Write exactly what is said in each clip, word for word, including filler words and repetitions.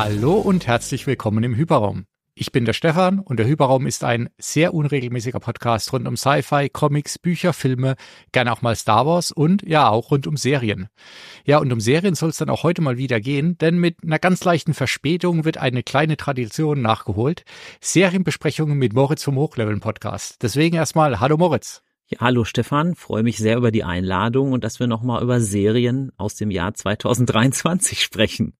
Hallo und herzlich willkommen im Hyperraum. Ich bin der Stefan und der Hyperraum ist ein sehr unregelmäßiger Podcast rund um Sci-Fi, Comics, Bücher, Filme, gerne auch mal Star Wars und ja auch rund um Serien. Ja, und um Serien soll es dann auch heute mal wieder gehen, denn mit einer ganz leichten Verspätung wird eine kleine Tradition nachgeholt. Serienbesprechungen mit Moritz vom Hochleveln-Podcast. Deswegen erstmal, hallo Moritz. Ja, hallo Stefan, freue mich sehr über die Einladung und dass wir nochmal über Serien aus dem Jahr zwanzig dreiundzwanzig sprechen.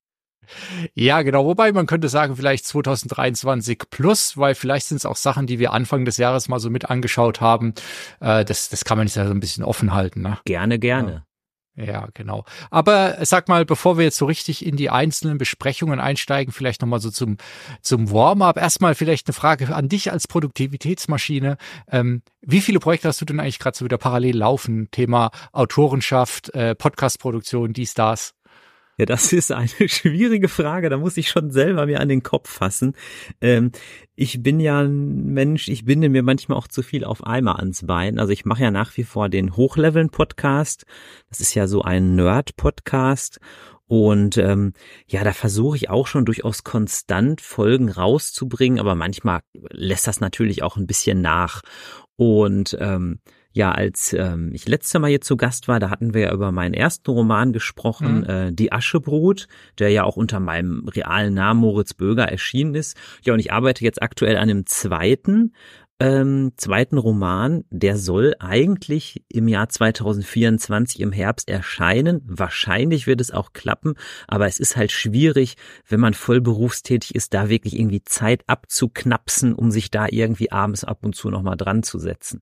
Ja, genau. Wobei man könnte sagen, vielleicht zwanzig dreiundzwanzig plus, weil vielleicht sind es auch Sachen, die wir Anfang des Jahres mal so mit angeschaut haben. Äh, das, das kann man nicht so ein bisschen offen halten, ne? Gerne, gerne. Ja. Ja, genau. Aber sag mal, bevor wir jetzt so richtig in die einzelnen Besprechungen einsteigen, vielleicht nochmal so zum, zum Warm-up. Erstmal vielleicht eine Frage an dich als Produktivitätsmaschine. Ähm, wie viele Projekte hast du denn eigentlich gerade so wieder parallel laufen? Thema Autorenschaft, äh, Podcastproduktion, dies, das? Ja, das ist eine schwierige Frage, da muss ich schon selber mir an den Kopf fassen. Ähm, ich bin ja ein Mensch, ich binde mir manchmal auch zu viel auf einmal ans Bein. Also ich mache ja nach wie vor den Hochleveln-Podcast. Das ist ja so ein Nerd-Podcast. Und ähm, ja, da versuche ich auch schon durchaus konstant Folgen rauszubringen, aber manchmal lässt das natürlich auch ein bisschen nach. Und ähm, ja, als ähm, ich letzte Mal hier zu Gast war, da hatten wir ja über meinen ersten Roman gesprochen, mhm. äh, Die Aschebrut, der ja auch unter meinem realen Namen Moritz Böger erschienen ist. Ja, und ich arbeite jetzt aktuell an einem zweiten, ähm, zweiten Roman. Der soll eigentlich im Jahr zwanzig vierundzwanzig im Herbst erscheinen. Wahrscheinlich wird es auch klappen, aber es ist halt schwierig, wenn man voll berufstätig ist, da wirklich irgendwie Zeit abzuknapsen, um sich da irgendwie abends ab und zu nochmal dran zu setzen.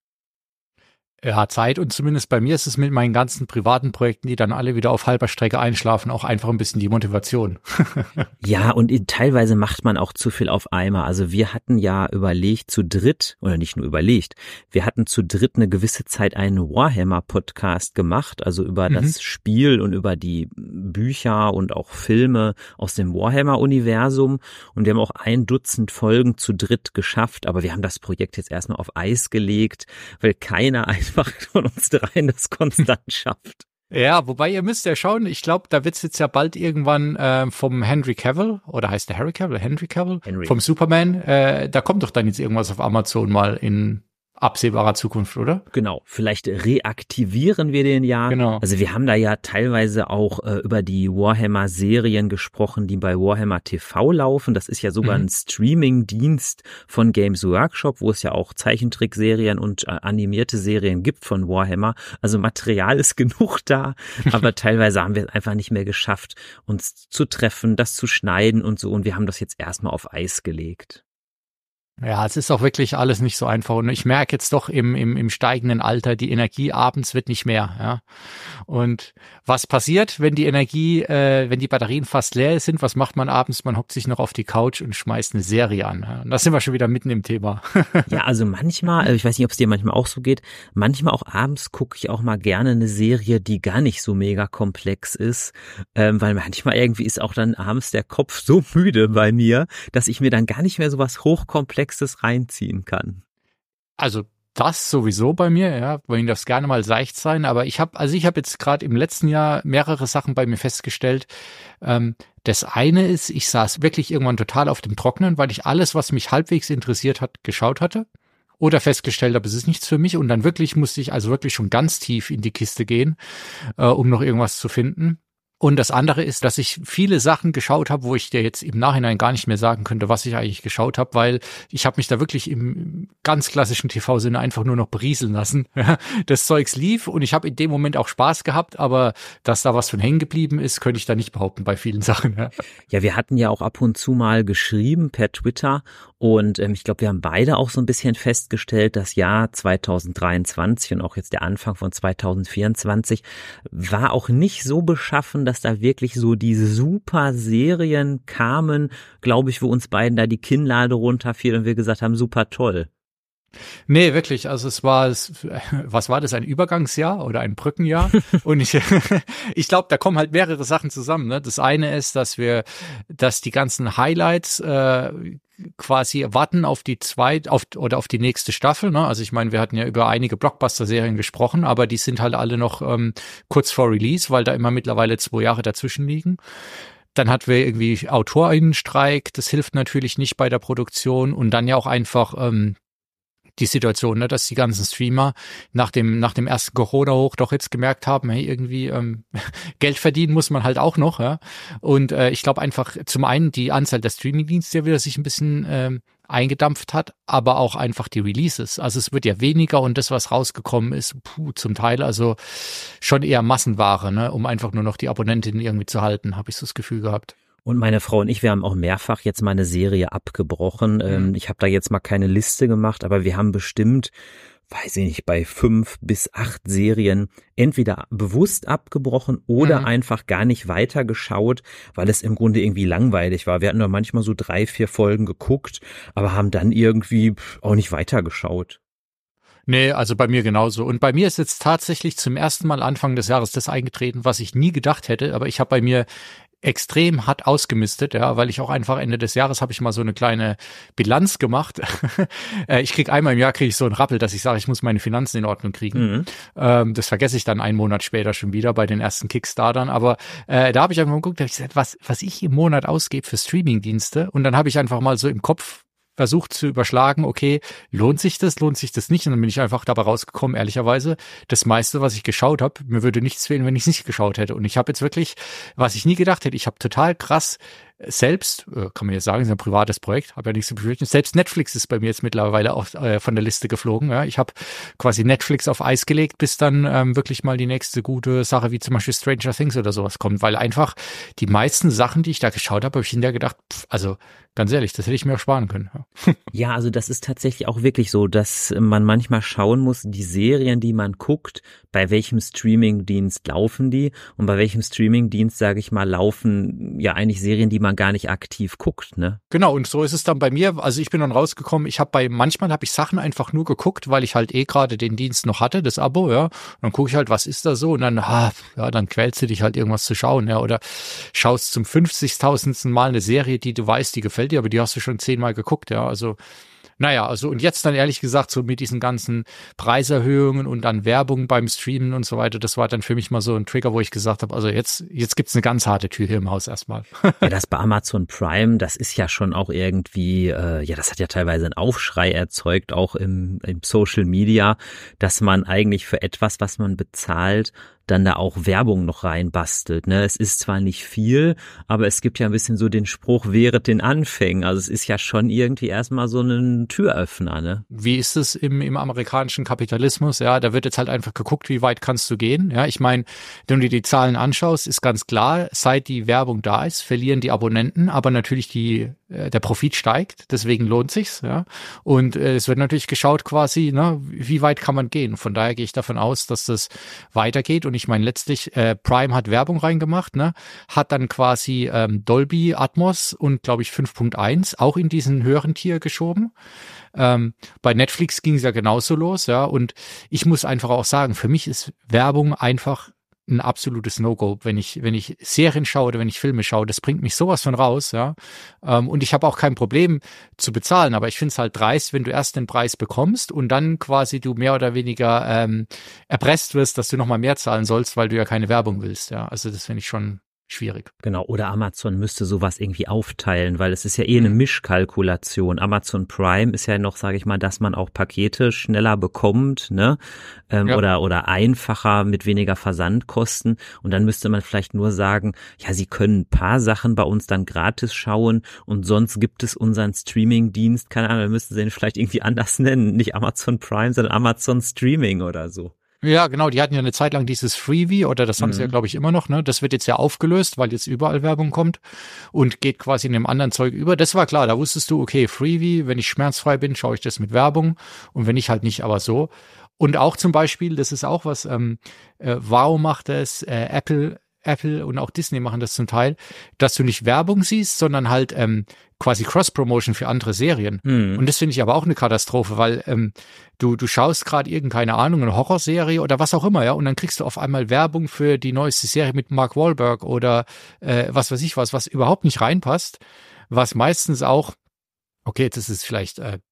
Ja, Zeit und zumindest bei mir ist es mit meinen ganzen privaten Projekten, die dann alle wieder auf halber Strecke einschlafen, auch einfach ein bisschen die Motivation. Ja, und teilweise macht man auch zu viel auf einmal. Also wir hatten ja überlegt zu dritt, oder nicht nur überlegt, wir hatten zu dritt eine gewisse Zeit einen Warhammer-Podcast gemacht, also über mhm. das Spiel und über die Bücher und auch Filme aus dem Warhammer-Universum. Und wir haben auch ein Dutzend Folgen zu dritt geschafft, aber wir haben das Projekt jetzt erstmal auf Eis gelegt, weil keiner einfach von uns dreien das konstant schafft. Ja, wobei ihr müsst ja schauen, ich glaube, da wird's jetzt ja bald irgendwann äh, vom Henry Cavill, oder heißt der Harry Cavill, Henry Cavill, Henry. vom Superman, äh, da kommt doch dann jetzt irgendwas auf Amazon mal in absehbarer Zukunft, oder? Genau, vielleicht reaktivieren wir den ja. Genau. Also wir haben da ja teilweise auch äh, über die Warhammer-Serien gesprochen, die bei Warhammer T V laufen. Das ist ja sogar mhm. ein Streaming-Dienst von Games Workshop, wo es ja auch Zeichentrickserien und äh, animierte Serien gibt von Warhammer. Also Material ist genug da, aber teilweise haben wir es einfach nicht mehr geschafft, uns zu treffen, das zu schneiden und so. Und wir haben das jetzt erstmal auf Eis gelegt. Ja, es ist auch wirklich alles nicht so einfach. Und ich merke jetzt doch im, im, im steigenden Alter, die Energie abends wird nicht mehr. Ja. Und was passiert, wenn die Energie, äh, wenn die Batterien fast leer sind? Was macht man abends? Man hockt sich noch auf die Couch und schmeißt eine Serie an. Ja. Und da sind wir schon wieder mitten im Thema. Ja, also manchmal, ich weiß nicht, ob es dir manchmal auch so geht, manchmal auch abends gucke ich auch mal gerne eine Serie, die gar nicht so mega komplex ist, ähm, weil manchmal irgendwie ist auch dann abends der Kopf so müde bei mir, dass ich mir dann gar nicht mehr so was hochkomplexes reinziehen kann. Also das sowieso bei mir, ja, wollen das gerne mal seicht sein, aber ich habe, also ich habe jetzt gerade im letzten Jahr mehrere Sachen bei mir festgestellt. Ähm, das eine ist, ich saß wirklich irgendwann total auf dem Trockenen, weil ich alles, was mich halbwegs interessiert hat, geschaut hatte oder festgestellt habe, es ist nichts für mich und dann wirklich musste ich also wirklich schon ganz tief in die Kiste gehen, äh, um noch irgendwas zu finden. Und das andere ist, dass ich viele Sachen geschaut habe, wo ich dir jetzt im Nachhinein gar nicht mehr sagen könnte, was ich eigentlich geschaut habe, weil ich habe mich da wirklich im ganz klassischen T V-Sinne einfach nur noch berieseln lassen. Das Zeugs lief und ich habe in dem Moment auch Spaß gehabt, aber dass da was von hängen geblieben ist, könnte ich da nicht behaupten bei vielen Sachen. Ja, wir hatten ja auch ab und zu mal geschrieben per Twitter und ähm, ich glaube, wir haben beide auch so ein bisschen festgestellt, das Jahr zwanzig dreiundzwanzig und auch jetzt der Anfang von zwanzig vierundzwanzig war auch nicht so beschaffen, dass da wirklich so diese super Serien kamen, glaube ich, wo uns beiden da die Kinnlade runterfiel und wir gesagt haben, super toll. Nee, wirklich. Also es war, was war das, ein Übergangsjahr oder ein Brückenjahr? Und ich, ich glaube, da kommen halt mehrere Sachen zusammen. Ne? Das eine ist, dass wir, dass die ganzen Highlights äh, quasi warten auf die zweite, auf oder auf die nächste Staffel. Ne? Also ich meine, wir hatten ja über einige Blockbuster-Serien gesprochen, aber die sind halt alle noch ähm, kurz vor Release, weil da immer mittlerweile zwei Jahre dazwischen liegen. Dann hatten wir irgendwie AutorInnenstreik, das hilft natürlich nicht bei der Produktion und dann ja auch einfach ähm, die Situation, ne, dass die ganzen Streamer nach dem nach dem ersten Corona-Hoch doch jetzt gemerkt haben, hey, irgendwie ähm, Geld verdienen muss man halt auch noch, ja. Und äh, ich glaube einfach zum einen die Anzahl der Streaming-Dienste, die wieder sich ein bisschen ähm, eingedampft hat, aber auch einfach die Releases. Also es wird ja weniger und das, was rausgekommen ist, puh, zum Teil also schon eher Massenware, ne, um einfach nur noch die Abonnentinnen irgendwie zu halten, habe ich so das Gefühl gehabt. Und meine Frau und ich, wir haben auch mehrfach jetzt mal eine Serie abgebrochen. Mhm. Ich habe da jetzt mal keine Liste gemacht, aber wir haben bestimmt, weiß ich nicht, bei fünf bis acht Serien entweder bewusst abgebrochen oder mhm. einfach gar nicht weitergeschaut, weil es im Grunde irgendwie langweilig war. Wir hatten da manchmal so drei, vier Folgen geguckt, aber haben dann irgendwie auch nicht weitergeschaut. Nee, also bei mir genauso. Und bei mir ist jetzt tatsächlich zum ersten Mal Anfang des Jahres das eingetreten, was ich nie gedacht hätte, aber ich habe bei mir extrem hart ausgemistet, ja, weil ich auch einfach Ende des Jahres habe ich mal so eine kleine Bilanz gemacht. Ich krieg einmal im Jahr kriege ich so einen Rappel, dass ich sage, ich muss meine Finanzen in Ordnung kriegen. Mhm. Ähm, das vergesse ich dann einen Monat später schon wieder bei den ersten Kickstartern. Aber äh, da habe ich einfach mal geguckt, da habe ich gesagt, was, was ich im Monat ausgebe für Streamingdienste. Und dann habe ich einfach mal so im Kopf versucht zu überschlagen, okay, lohnt sich das, lohnt sich das nicht? Und dann bin ich einfach dabei rausgekommen, ehrlicherweise, das meiste, was ich geschaut habe, mir würde nichts fehlen, wenn ich es nicht geschaut hätte. Und ich habe jetzt wirklich, was ich nie gedacht hätte, ich habe total krass selbst, kann man jetzt sagen, ist ein privates Projekt, habe ja nichts zu befürchten, selbst Netflix ist bei mir jetzt mittlerweile auch äh, von der Liste geflogen. Ja. Ich habe quasi Netflix auf Eis gelegt, bis dann ähm, wirklich mal die nächste gute Sache, wie zum Beispiel Stranger Things oder sowas kommt, weil einfach die meisten Sachen, die ich da geschaut habe, habe ich hinterher gedacht, pff, also ganz ehrlich, das hätte ich mir auch sparen können. Ja. Ja, also das ist tatsächlich auch wirklich so, dass man manchmal schauen muss, die Serien, die man guckt, bei welchem Streamingdienst laufen die und bei welchem Streamingdienst, sage ich mal, laufen ja eigentlich Serien, die man gar nicht aktiv guckt, ne? Genau, und so ist es dann bei mir. Also ich bin dann rausgekommen, ich habe bei, manchmal habe ich Sachen einfach nur geguckt, weil ich halt eh gerade den Dienst noch hatte, das Abo, ja. Und dann gucke ich halt, was ist da so? Und dann, ah, ja, dann quälst du dich halt irgendwas zu schauen, ja. Oder schaust zum fünfzigtausendsten Mal eine Serie, die du weißt, die gefällt dir, aber die hast du schon zehnmal geguckt, ja. Also naja, also und jetzt dann ehrlich gesagt so mit diesen ganzen Preiserhöhungen und dann Werbung beim Streamen und so weiter, das war dann für mich mal so ein Trigger, wo ich gesagt habe, also jetzt jetzt gibt's eine ganz harte Tür hier im Haus erstmal. Ja, das bei Amazon Prime, das ist ja schon auch irgendwie, äh, ja, das hat ja teilweise einen Aufschrei erzeugt, auch im, im Social Media, dass man eigentlich für etwas, was man bezahlt, dann da auch Werbung noch reinbastelt, ne? Es ist zwar nicht viel, aber es gibt ja ein bisschen so den Spruch, wehret den Anfängen. Also es ist ja schon irgendwie erstmal so ein Türöffner, ne? Wie ist es im, im amerikanischen Kapitalismus? Ja, da wird jetzt halt einfach geguckt, wie weit kannst du gehen? Ja, ich meine, wenn du dir die Zahlen anschaust, ist ganz klar, seit die Werbung da ist, verlieren die Abonnenten, aber natürlich die äh, der Profit steigt, deswegen lohnt sich's, ja. Und äh, es wird natürlich geschaut quasi, ne, wie weit kann man gehen? Von daher gehe ich davon aus, dass das weitergeht. Und ich meine, letztlich, äh, Prime hat Werbung reingemacht, ne, hat dann quasi ähm, Dolby Atmos und, glaube ich, fünf Punkt eins auch in diesen höheren Tier geschoben. Ähm, bei Netflix ging es ja genauso los, ja, und ich muss einfach auch sagen, für mich ist Werbung einfach ein absolutes No-Go, wenn ich wenn ich Serien schaue oder wenn ich Filme schaue, das bringt mich sowas von raus, ja. Ähm, und ich habe auch kein Problem zu bezahlen, aber ich finde es halt dreist, wenn du erst den Preis bekommst und dann quasi du mehr oder weniger ähm, erpresst wirst, dass du nochmal mehr zahlen sollst, weil du ja keine Werbung willst, ja. Also das finde ich schon schwierig. Genau, oder Amazon müsste sowas irgendwie aufteilen, weil es ist ja eh eine Mischkalkulation. Amazon Prime ist ja noch, sage ich mal, dass man auch Pakete schneller bekommt, ne? Ähm, ja. Oder oder einfacher mit weniger Versandkosten. Und dann müsste man vielleicht nur sagen, ja, Sie können ein paar Sachen bei uns dann gratis schauen und sonst gibt es unseren Streaming-Dienst, keine Ahnung, wir müssten sie den vielleicht irgendwie anders nennen, nicht Amazon Prime, sondern Amazon Streaming oder so. Ja, genau, die hatten ja eine Zeit lang dieses Freebie, oder das haben mhm. sie ja, glaube ich, immer noch, ne? Das wird jetzt ja aufgelöst, weil jetzt überall Werbung kommt und geht quasi in dem anderen Zeug über. Das war klar, da wusstest du, okay, Freebie, wenn ich schmerzfrei bin, schaue ich das mit Werbung und wenn ich halt nicht, aber so. Und auch zum Beispiel, das ist auch was, ähm, äh, Wow macht es, äh, Apple Apple und auch Disney machen das zum Teil, dass du nicht Werbung siehst, sondern halt ähm, quasi Cross-Promotion für andere Serien. Mhm. Und das finde ich aber auch eine Katastrophe, weil ähm, du du schaust gerade irgendeine Ahnung, eine Horrorserie oder was auch immer, ja, und dann kriegst du auf einmal Werbung für die neueste Serie mit Mark Wahlberg oder äh, was weiß ich was, was überhaupt nicht reinpasst, was meistens auch, okay, das ist vielleicht äh,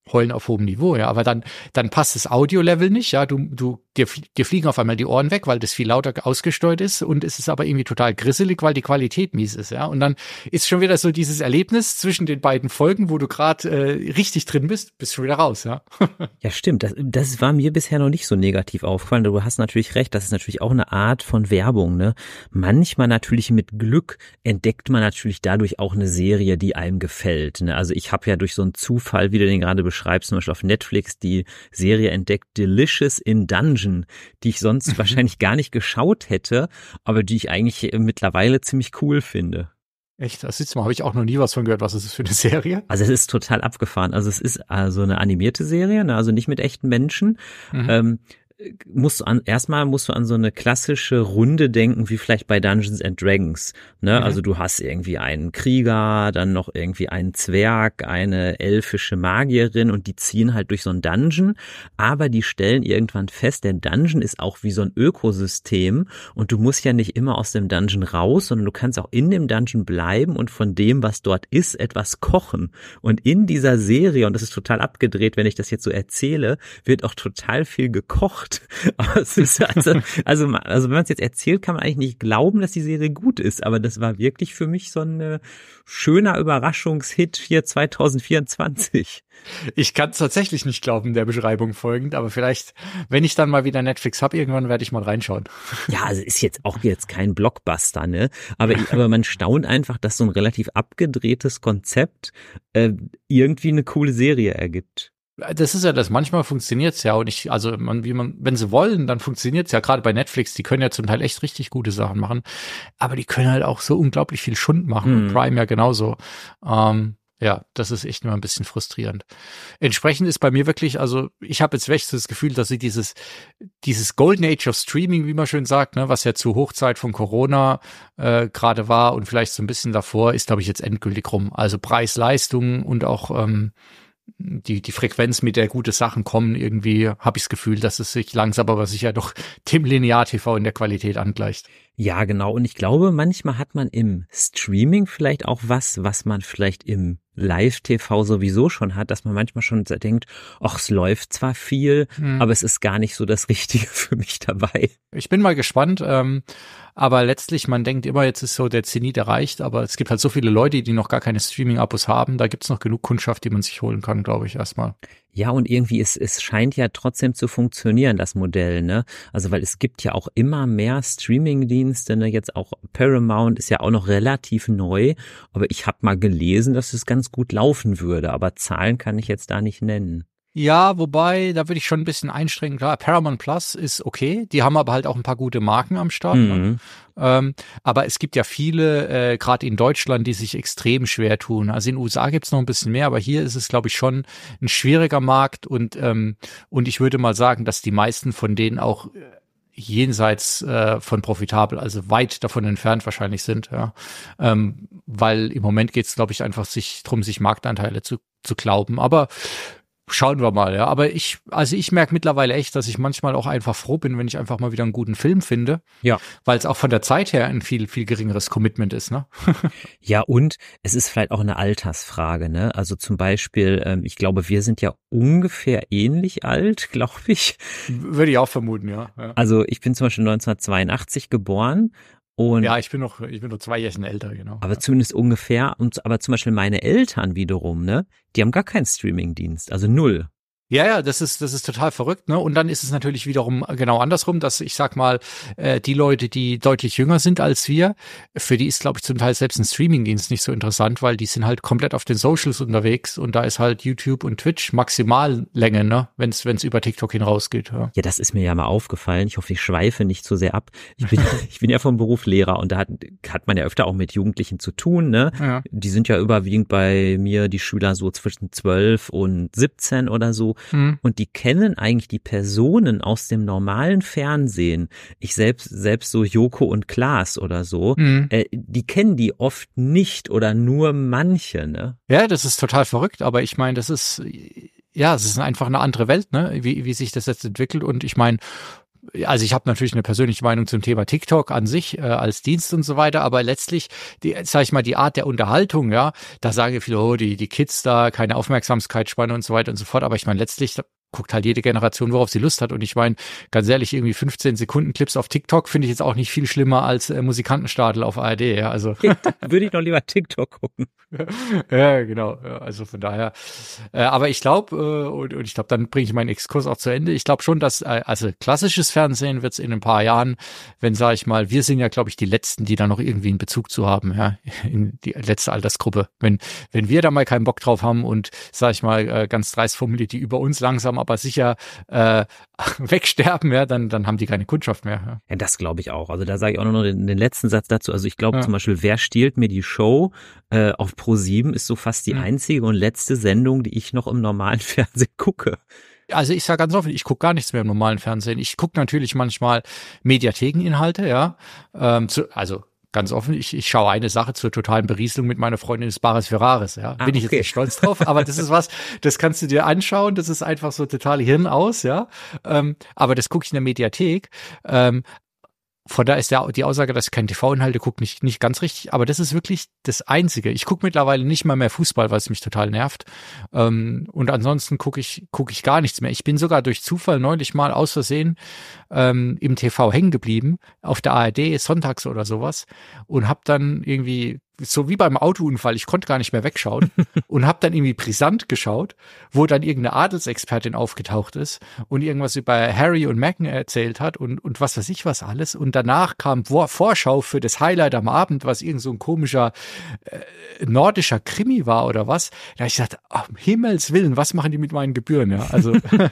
Heulen auf hohem Niveau, ja, aber dann dann passt das Audio-Level nicht, ja, du du dir, dir fliegen auf einmal die Ohren weg, weil das viel lauter ausgesteuert ist und es ist aber irgendwie total grisselig, weil die Qualität mies ist, ja, und dann ist schon wieder so dieses Erlebnis zwischen den beiden Folgen, wo du gerade äh, richtig drin bist, bist schon wieder raus, ja. Ja, stimmt, das, das war mir bisher noch nicht so negativ aufgefallen, du hast natürlich recht, das ist natürlich auch eine Art von Werbung, ne, manchmal natürlich mit Glück entdeckt man natürlich dadurch auch eine Serie, die einem gefällt, ne, also ich habe ja durch so einen Zufall, wie du den gerade beschreibst, zum Beispiel auf Netflix die Serie entdeckt, Delicious in Dungeon, die ich sonst wahrscheinlich gar nicht geschaut hätte, aber die ich eigentlich mittlerweile ziemlich cool finde. Echt? Das ist mal, habe ich auch noch nie was von gehört. Was ist das für eine Serie? Also es ist total abgefahren. Also es ist also eine animierte Serie, ne? Also nicht mit echten Menschen. Mhm. Ähm, musst du an, erstmal musst du an so eine klassische Runde denken, wie vielleicht bei Dungeons and Dragons, ne? Mhm. Also du hast irgendwie einen Krieger, dann noch irgendwie einen Zwerg, eine elfische Magierin und die ziehen halt durch so ein Dungeon, aber die stellen irgendwann fest, der Dungeon ist auch wie so ein Ökosystem und du musst ja nicht immer aus dem Dungeon raus, sondern du kannst auch in dem Dungeon bleiben und von dem, was dort ist, etwas kochen. Und in dieser Serie, und das ist total abgedreht, wenn ich das jetzt so erzähle, wird auch total viel gekocht. Aber es ist also, also, also wenn man es jetzt erzählt, kann man eigentlich nicht glauben, dass die Serie gut ist. Aber das war wirklich für mich so ein äh, schöner Überraschungshit hier zwanzig vierundzwanzig. Ich kann es tatsächlich nicht glauben, der Beschreibung folgend. Aber vielleicht, wenn ich dann mal wieder Netflix habe, irgendwann werde ich mal reinschauen. Ja, also ist jetzt auch jetzt kein Blockbuster, ne? Aber, aber man staunt einfach, dass so ein relativ abgedrehtes Konzept äh, irgendwie eine coole Serie ergibt. Das ist ja das, manchmal funktioniert's ja und ich, also man, wie man, wenn sie wollen, dann funktioniert's ja, gerade bei Netflix, die können ja zum Teil echt richtig gute Sachen machen, aber die können halt auch so unglaublich viel Schund machen, mhm. Prime ja genauso. Ähm, ja, das ist echt immer ein bisschen frustrierend. Entsprechend ist bei mir wirklich, also ich habe jetzt wirklich das Gefühl, dass sie dieses dieses Golden Age of Streaming, wie man schön sagt, ne, was ja zur Hochzeit von Corona äh, gerade war und vielleicht so ein bisschen davor, ist, glaube ich, jetzt endgültig rum. Also Preis-Leistung und auch ähm, die die Frequenz, mit der gute Sachen kommen, irgendwie habe ich das Gefühl, dass es sich langsam aber sicher doch dem Linear-T V in der Qualität angleicht. Ja, genau. Und ich glaube, manchmal hat man im Streaming vielleicht auch was, was man vielleicht im Live-T V sowieso schon hat, dass man manchmal schon denkt, ach, es läuft zwar viel, hm. aber es ist gar nicht so das Richtige für mich dabei. Ich bin mal gespannt, ähm, aber letztlich, man denkt immer, jetzt ist so der Zenit erreicht, aber es gibt halt so viele Leute, die noch gar keine Streaming-Abos haben, da gibt's noch genug Kundschaft, die man sich holen kann, glaube ich, erstmal. Ja, und irgendwie, es, es scheint ja trotzdem zu funktionieren, das Modell, ne? Also, weil es gibt ja auch immer mehr Streaming-Dienste, ne? Jetzt auch Paramount ist ja auch noch relativ neu, aber ich habe mal gelesen, dass es ganz gut laufen würde, aber Zahlen kann ich jetzt da nicht nennen. Ja, wobei, da würde ich schon ein bisschen einstrengen. Klar, Paramount Plus ist okay. Die haben aber halt auch ein paar gute Marken am Start. Mhm. Ne? Ähm, aber es gibt ja viele, äh, gerade in Deutschland, die sich extrem schwer tun. Also in den U S A gibt's noch ein bisschen mehr, aber hier ist es, glaube ich, schon ein schwieriger Markt. Und ähm, und ich würde mal sagen, dass die meisten von denen auch jenseits äh, von profitabel, also weit davon entfernt wahrscheinlich sind. Ja, ähm, weil im Moment geht's, glaube ich, einfach sich drum, sich Marktanteile zu zu glauben. Aber schauen wir mal, ja. Aber ich, also ich merke mittlerweile echt, dass ich manchmal auch einfach froh bin, wenn ich einfach mal wieder einen guten Film finde. Ja. Weil es auch von der Zeit her ein viel, viel geringeres Commitment ist, ne? Ja, und es ist vielleicht auch eine Altersfrage, ne? Also zum Beispiel, ähm, ich glaube, wir sind ja ungefähr ähnlich alt, glaube ich. Würde ich auch vermuten, ja. ja. Also ich bin zum Beispiel neunzehnhundertzweiundachtzig geboren. Und ja, ich bin noch, ich bin noch zwei Jährchen älter, genau. Aber ja. zumindest ungefähr. Und aber zum Beispiel meine Eltern wiederum, ne, die haben gar keinen Streamingdienst, also null. Ja, ja, das ist das ist total verrückt, ne? Und dann ist es natürlich wiederum genau andersrum, dass ich sag mal, äh, die Leute, die deutlich jünger sind als wir, für die ist, glaube ich, zum Teil selbst ein Streamingdienst nicht so interessant, weil die sind halt komplett auf den Socials unterwegs und da ist halt YouTube und Twitch Maximallänge, ne? Wenn es wenn es über TikTok hinausgeht. Ja. ja, das ist mir ja mal aufgefallen. Ich hoffe, ich schweife nicht zu sehr ab. Ich bin ich bin ja vom Beruf Lehrer und da hat hat man ja öfter auch mit Jugendlichen zu tun, ne? Ja. Die sind ja überwiegend bei mir die Schüler so zwischen zwölf und siebzehn oder so. Hm. Und die kennen eigentlich die Personen aus dem normalen Fernsehen. Ich selbst, selbst so Joko und Klaas oder so, hm. äh, die kennen die oft nicht oder nur manche, ne? Ja, das ist total verrückt, aber ich meine, das ist, ja, es ist einfach eine andere Welt, ne? Wie, wie sich das jetzt entwickelt und ich meine, also ich habe natürlich eine persönliche Meinung zum Thema TikTok an sich äh, als Dienst und so weiter, aber letztlich, die, sag ich mal, die Art der Unterhaltung, ja, da sagen viele, oh, die, die Kids da, keine Aufmerksamkeitsspanne und so weiter und so fort, aber ich meine, letztlich guckt halt jede Generation, worauf sie Lust hat. Und ich meine, ganz ehrlich, irgendwie fünfzehn Sekunden Clips auf TikTok finde ich jetzt auch nicht viel schlimmer als äh, Musikantenstadel auf A R D. Ja, also würde ich noch lieber TikTok gucken. Ja, genau. Ja, also von daher. Äh, aber ich glaube, äh, und, und ich glaube, dann bringe ich meinen Exkurs auch zu Ende. Ich glaube schon, dass äh, also klassisches Fernsehen wird es in ein paar Jahren, wenn, sage ich mal, wir sind ja, glaube ich, die Letzten, die da noch irgendwie einen Bezug zu haben, ja, in die letzte Altersgruppe. Wenn wenn wir da mal keinen Bock drauf haben und, sage ich mal, äh, ganz dreist formuliert, die über uns langsam aber sicher äh, wegsterben, ja, dann dann haben die keine Kundschaft mehr. Ja, ja das glaube ich auch. Also da sage ich auch noch den, den letzten Satz dazu. Also ich glaube ja. zum Beispiel, wer stiehlt mir die Show äh, auf ProSieben ist so fast die mhm. einzige und letzte Sendung, die ich noch im normalen Fernsehen gucke. Also ich sage ganz offen, ich gucke gar nichts mehr im normalen Fernsehen. Ich gucke natürlich manchmal Mediathekeninhalte, ja, ähm, zu, also ganz offen, ich, ich schaue eine Sache zur totalen Berieselung mit meiner Freundin des Bares Ferraris, ja. Ah, Bin ich okay. jetzt nicht stolz drauf, aber das ist was, das kannst du dir anschauen, das ist einfach so total Hirn aus, ja. Ähm, aber das gucke ich in der Mediathek. Ähm, Von da ist ja die Aussage, dass ich keine T V-Inhalte gucke, nicht, nicht ganz richtig. Aber das ist wirklich das Einzige. Ich gucke mittlerweile nicht mal mehr Fußball, weil es mich total nervt. Ähm, und ansonsten gucke ich gucke ich gar nichts mehr. Ich bin sogar durch Zufall neulich mal aus Versehen ähm, im T V hängen geblieben, auf der A R D, sonntags oder sowas. Und habe dann irgendwie, so wie beim Autounfall, ich konnte gar nicht mehr wegschauen und habe dann irgendwie brisant geschaut, wo dann irgendeine Adelsexpertin aufgetaucht ist und irgendwas über Harry und Meghan erzählt hat und und was weiß ich was alles. Und danach kam Vorschau für das Highlight am Abend, was irgend so ein komischer äh, nordischer Krimi war oder was. Da hab ich gesagt, oh, um Himmels Willen, was machen die mit meinen Gebühren? Ja, also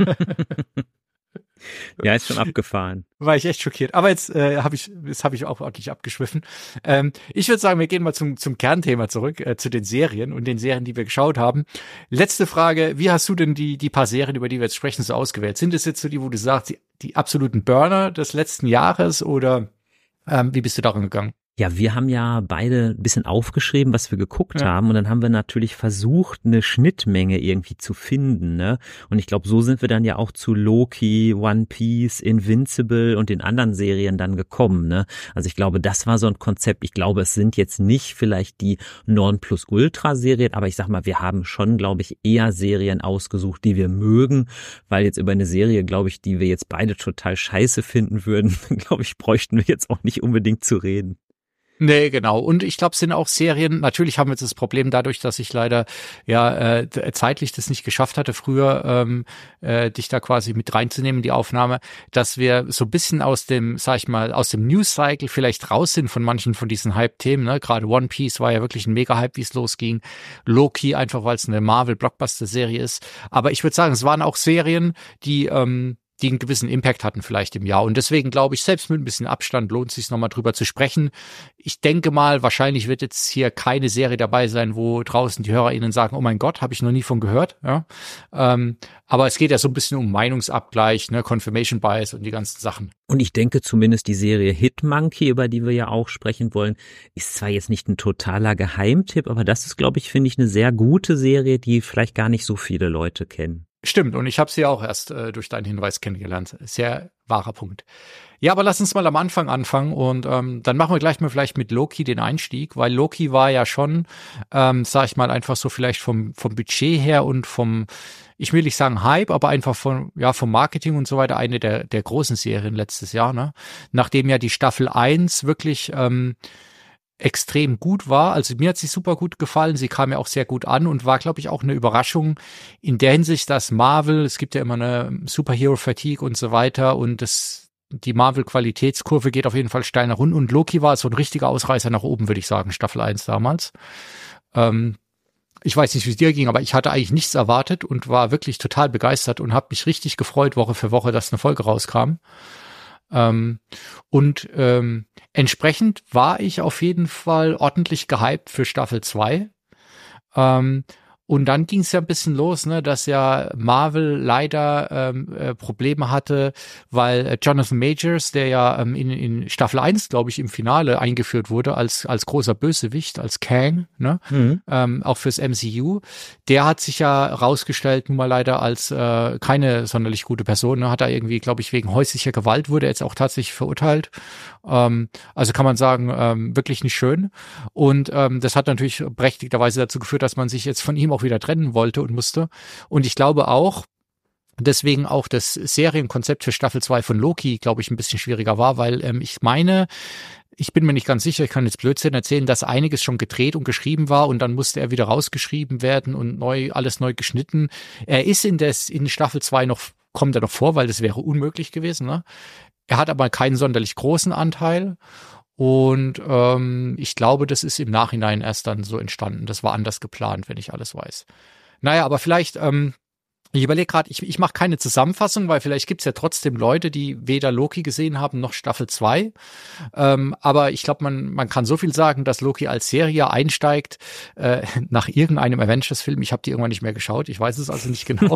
ja, ist schon abgefahren. War ich echt schockiert. Aber jetzt äh, habe ich, jetzt habe ich auch ordentlich abgeschwiffen. Ähm, ich würde sagen, wir gehen mal zum zum Kernthema zurück, äh, zu den Serien und den Serien, die wir geschaut haben. Letzte Frage: Wie hast du denn die die paar Serien, über die wir jetzt sprechen, so ausgewählt? Sind es jetzt so die, wo du sagst, die, die absoluten Burner des letzten Jahres oder ähm, wie bist du daran gegangen? Ja, wir haben ja beide ein bisschen aufgeschrieben, was wir geguckt ja. haben und dann haben wir natürlich versucht, eine Schnittmenge irgendwie zu finden, ne? Und ich glaube, so sind wir dann ja auch zu Loki, One Piece, Invincible und den anderen Serien dann gekommen, ne? Also ich glaube, das war so ein Konzept. Ich glaube, es sind jetzt nicht vielleicht die Nonplusultra-Serien, aber ich sag mal, wir haben schon, glaube ich, eher Serien ausgesucht, die wir mögen, weil jetzt über eine Serie, glaube ich, die wir jetzt beide total scheiße finden würden, glaube ich, bräuchten wir jetzt auch nicht unbedingt zu reden. Nee, genau. Und ich glaube, es sind auch Serien, natürlich haben wir jetzt das Problem dadurch, dass ich leider ja äh, zeitlich das nicht geschafft hatte, früher ähm, äh, dich da quasi mit reinzunehmen in die Aufnahme, dass wir so ein bisschen aus dem, sag ich mal, aus dem News-Cycle vielleicht raus sind von manchen von diesen Hype-Themen. Ne? Gerade One Piece war ja wirklich ein Mega-Hype, wie es losging. Loki, einfach weil es eine Marvel-Blockbuster-Serie ist. Aber ich würde sagen, es waren auch Serien, die ähm, die einen gewissen Impact hatten vielleicht im Jahr. Und deswegen glaube ich, selbst mit ein bisschen Abstand lohnt es sich nochmal drüber zu sprechen. Ich denke mal, wahrscheinlich wird jetzt hier keine Serie dabei sein, wo draußen die HörerInnen sagen, oh mein Gott, habe ich noch nie von gehört. Ja? Ähm, aber es geht ja so ein bisschen um Meinungsabgleich, ne, Confirmation Bias und die ganzen Sachen. Und ich denke zumindest die Serie Hitmonkey, über die wir ja auch sprechen wollen, ist zwar jetzt nicht ein totaler Geheimtipp, aber das ist, glaube ich, finde ich, eine sehr gute Serie, die vielleicht gar nicht so viele Leute kennen. Stimmt, und ich habe sie auch erst äh, durch deinen Hinweis kennengelernt. Sehr wahrer Punkt. Ja, aber lass uns mal am Anfang anfangen und ähm, dann machen wir gleich mal vielleicht mit Loki den Einstieg, weil Loki war ja schon, ähm, sag ich mal, einfach so vielleicht vom vom Budget her und vom, ich will nicht sagen Hype, aber einfach von ja vom Marketing und so weiter eine der der großen Serien letztes Jahr, ne? Nachdem ja die Staffel eins wirklich ähm, extrem gut war. Also mir hat sie super gut gefallen. Sie kam ja auch sehr gut an und war, glaube ich, auch eine Überraschung in der Hinsicht, dass Marvel, es gibt ja immer eine Superhero-Fatigue und so weiter und das, die Marvel-Qualitätskurve geht auf jeden Fall steil nach unten und Loki war so ein richtiger Ausreißer nach oben, würde ich sagen, Staffel eins damals. Ähm, ich weiß nicht, wie es dir ging, aber ich hatte eigentlich nichts erwartet und war wirklich total begeistert und habe mich richtig gefreut, Woche für Woche, dass eine Folge rauskam. Ähm, und ähm, entsprechend war ich auf jeden Fall ordentlich gehypt für Staffel zwei. Ähm, Und dann ging es ja ein bisschen los, ne, dass ja Marvel leider ähm, äh, Probleme hatte, weil äh, Jonathan Majors, der ja ähm, in, in Staffel eins, glaube ich, im Finale eingeführt wurde als als großer Bösewicht, als Kang, ne, mhm. ähm, auch fürs M C U, der hat sich ja rausgestellt, nun mal leider als äh, keine sonderlich gute Person, ne, hat er irgendwie, glaube ich, wegen häuslicher Gewalt wurde er jetzt auch tatsächlich verurteilt. Ähm, also kann man sagen, ähm, wirklich nicht schön. Und ähm, das hat natürlich berechtigterweise dazu geführt, dass man sich jetzt von ihm auch wieder trennen wollte und musste. Und ich glaube auch, deswegen auch das Serienkonzept für Staffel zwei von Loki, glaube ich, ein bisschen schwieriger war, weil ähm, ich meine, ich bin mir nicht ganz sicher, ich kann jetzt Blödsinn erzählen, dass einiges schon gedreht und geschrieben war und dann musste er wieder rausgeschrieben werden und neu alles neu geschnitten. Er ist in des in Staffel zwei noch, kommt er noch vor, weil das wäre unmöglich gewesen, ne? Er hat aber keinen sonderlich großen Anteil. Und ähm, ich glaube, das ist im Nachhinein erst dann so entstanden. Das war anders geplant, wenn ich alles weiß. Naja, aber vielleicht, ähm, ich überlege gerade, ich, ich mache keine Zusammenfassung, weil vielleicht gibt's ja trotzdem Leute, die weder Loki gesehen haben noch Staffel zwei. Ähm, aber ich glaube, man man kann so viel sagen, dass Loki als Serie einsteigt äh, nach irgendeinem Avengers-Film. Ich habe die irgendwann nicht mehr geschaut, ich weiß es also nicht genau.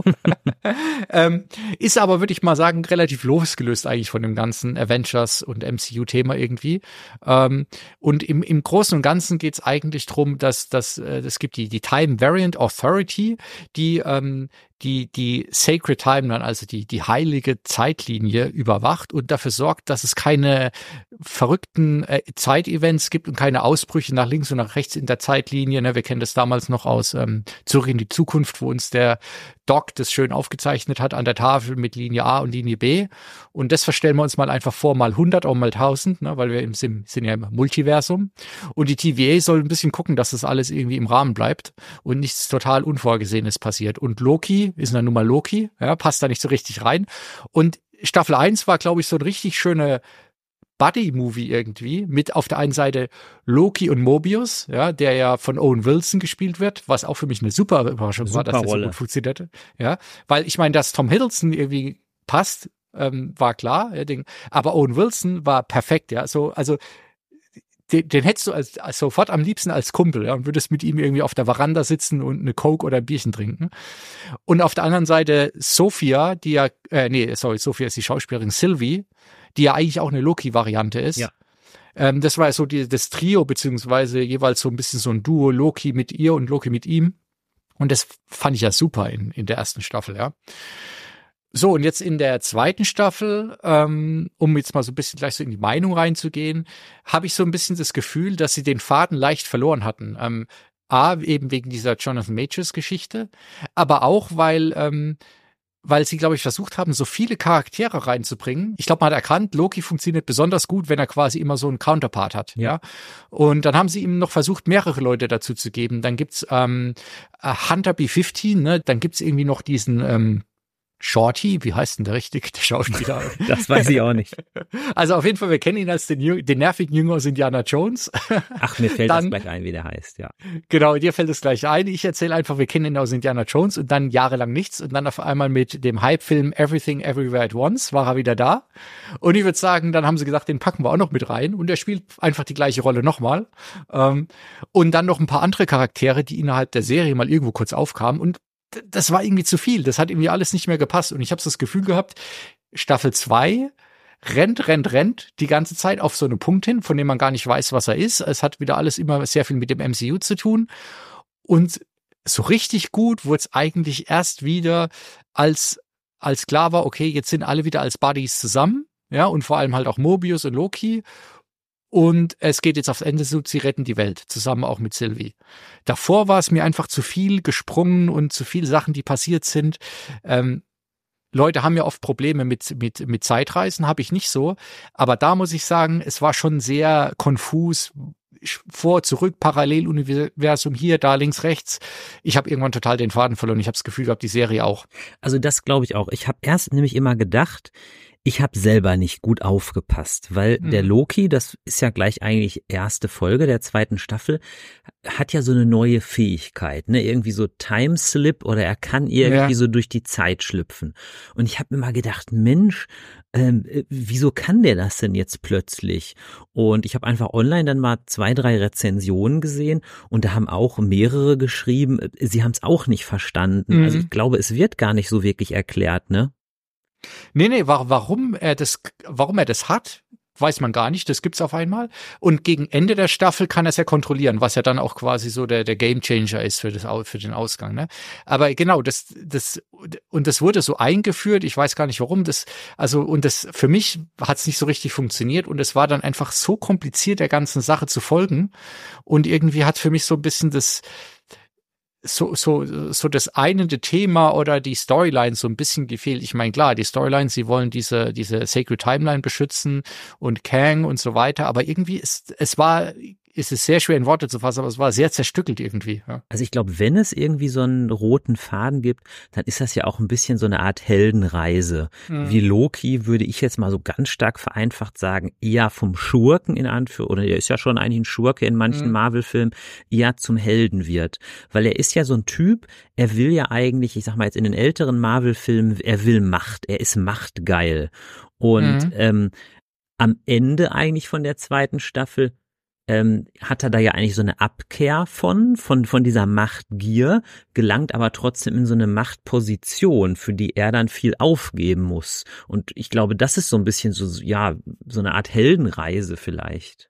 ähm, ist aber, würde ich mal sagen, relativ losgelöst eigentlich von dem ganzen Avengers- und M C U-Thema irgendwie. Ähm, und im, im Großen und Ganzen geht's eigentlich drum, dass dass äh, es gibt die die Time Variant Authority, die ähm, die die Sacred Timeline, also die die heilige Zeitlinie überwacht und dafür sorgt, dass es keine verrückten äh, Zeitevents gibt und keine Ausbrüche nach links und nach rechts in der Zeitlinie. Ne, wir kennen das damals noch aus ähm, Zurück in die Zukunft, wo uns der Doc das schön aufgezeichnet hat an der Tafel mit Linie A und Linie B. Und das verstellen wir uns mal einfach vor, mal hundert oder mal tausend, ne, weil wir im Sim, sind ja im Multiversum. Und die T V A soll ein bisschen gucken, dass das alles irgendwie im Rahmen bleibt und nichts total Unvorgesehenes passiert. Und Loki ist dann nun mal Loki, ja, passt da nicht so richtig rein. Und Staffel eins war, glaube ich, so ein richtig schöner Buddy-Movie irgendwie, mit auf der einen Seite Loki und Mobius, ja, der ja von Owen Wilson gespielt wird, was auch für mich eine super Überraschung super war, dass der so gut funktionierte. Ja, weil ich meine, dass Tom Hiddleston irgendwie passt, ähm, war klar, ja, den, aber Owen Wilson war perfekt, ja, so, also den, den hättest du als, als sofort am liebsten als Kumpel, ja, und würdest mit ihm irgendwie auf der Veranda sitzen und eine Coke oder ein Bierchen trinken. Und auf der anderen Seite Sophia, die ja, äh, nee, sorry, Sophia ist die Schauspielerin, Sylvie, die ja eigentlich auch eine Loki-Variante ist. Ja. Ähm, das war so die, das Trio, beziehungsweise jeweils so ein bisschen so ein Duo, Loki mit ihr und Loki mit ihm. Und das fand ich ja super in, in der ersten Staffel, ja. So, und jetzt in der zweiten Staffel, ähm, um jetzt mal so ein bisschen gleich so in die Meinung reinzugehen, habe ich so ein bisschen das Gefühl, dass sie den Faden leicht verloren hatten. Ähm, A, eben wegen dieser Jonathan Majors-Geschichte, aber auch, weil ähm, weil sie, glaube ich, versucht haben, so viele Charaktere reinzubringen. Ich glaube, man hat erkannt, Loki funktioniert besonders gut, wenn er quasi immer so einen Counterpart hat. Ja. ja? Und dann haben sie ihm noch versucht, mehrere Leute dazu zu geben. Dann gibt's ähm, Hunter B fünfzehn, ne? Dann gibt's irgendwie noch diesen ähm, Shorty, wie heißt denn der richtig, der Schauspieler? Das weiß ich auch nicht. Also auf jeden Fall, wir kennen ihn als den, den nervigen Jünger aus Indiana Jones. Ach, mir fällt dann, das gleich ein, wie der heißt, ja. Genau, dir fällt es gleich ein. Ich erzähle einfach, wir kennen ihn aus Indiana Jones und dann jahrelang nichts und dann auf einmal mit dem Hype-Film Everything Everywhere at Once war er wieder da. Und ich würde sagen, dann haben sie gesagt, den packen wir auch noch mit rein und er spielt einfach die gleiche Rolle nochmal. Und dann noch ein paar andere Charaktere, die innerhalb der Serie mal irgendwo kurz aufkamen und das war irgendwie zu viel. Das hat irgendwie alles nicht mehr gepasst. Und ich habe das Gefühl gehabt, Staffel zwei rennt, rennt, rennt die ganze Zeit auf so einen Punkt hin, von dem man gar nicht weiß, was er ist. Es hat wieder alles immer sehr viel mit dem M C U zu tun. Und so richtig gut wurde es eigentlich erst wieder, als, als klar war, okay, jetzt sind alle wieder als Buddies zusammen. Ja, und vor allem halt auch Mobius und Loki. Und es geht jetzt aufs Ende so, sie retten die Welt, zusammen auch mit Sylvie. Davor war es mir einfach zu viel gesprungen und zu viele Sachen, die passiert sind. Ähm, Leute haben ja oft Probleme mit, mit, mit Zeitreisen, habe ich nicht so. Aber da muss ich sagen, es war schon sehr konfus. Vor, zurück, Paralleluniversum, hier, da, links, rechts. Ich habe irgendwann total den Faden verloren. Ich habe das Gefühl gehabt, die Serie auch. Also das glaube ich auch. Ich habe erst nämlich immer gedacht, Ich habe selber nicht gut aufgepasst, weil mhm. der Loki, das ist ja gleich eigentlich erste Folge der zweiten Staffel, hat ja so eine neue Fähigkeit, ne, irgendwie so Timeslip oder er kann irgendwie ja. so durch die Zeit schlüpfen. Und ich habe mir mal gedacht, Mensch, ähm, wieso kann der das denn jetzt plötzlich? Und ich habe einfach online dann mal zwei, drei Rezensionen gesehen und da haben auch mehrere geschrieben, sie haben es auch nicht verstanden. Mhm. Also ich glaube, es wird gar nicht so wirklich erklärt, ne? Nee, nee, warum er das, warum er das hat, weiß man gar nicht. Das gibt's auf einmal. Und gegen Ende der Staffel kann er es ja kontrollieren, was ja dann auch quasi so der, der Gamechanger ist für das, für den Ausgang, ne? Aber genau, das, das, und das wurde so eingeführt. Ich weiß gar nicht warum. Das, also, und das, für mich hat's nicht so richtig funktioniert. Und es war dann einfach so kompliziert, der ganzen Sache zu folgen. Und irgendwie hat für mich so ein bisschen das, so so so das einende Thema oder die Storyline so ein bisschen gefehlt. Ich meine, klar, die Storyline, sie wollen diese diese Sacred Timeline beschützen und Kang und so weiter, aber irgendwie ist es war ist es sehr schwer in Worte zu fassen, aber es war sehr zerstückelt irgendwie. Ja. Also ich glaube, wenn es irgendwie so einen roten Faden gibt, dann ist das ja auch ein bisschen so eine Art Heldenreise. Mhm. Wie Loki würde ich jetzt mal so ganz stark vereinfacht sagen, eher vom Schurken in Anführungszeichen, oder er ist ja schon eigentlich ein Schurke in manchen mhm. Marvel-Filmen, eher zum Helden wird. Weil er ist ja so ein Typ, er will ja eigentlich, ich sag mal jetzt in den älteren Marvel-Filmen, er will Macht, er ist machtgeil. Und mhm. ähm, am Ende eigentlich von der zweiten Staffel Ähm, hat er da ja eigentlich so eine Abkehr von, von, von dieser Machtgier, gelangt aber trotzdem in so eine Machtposition, für die er dann viel aufgeben muss. Und ich glaube, das ist so ein bisschen so, ja, so eine Art Heldenreise vielleicht.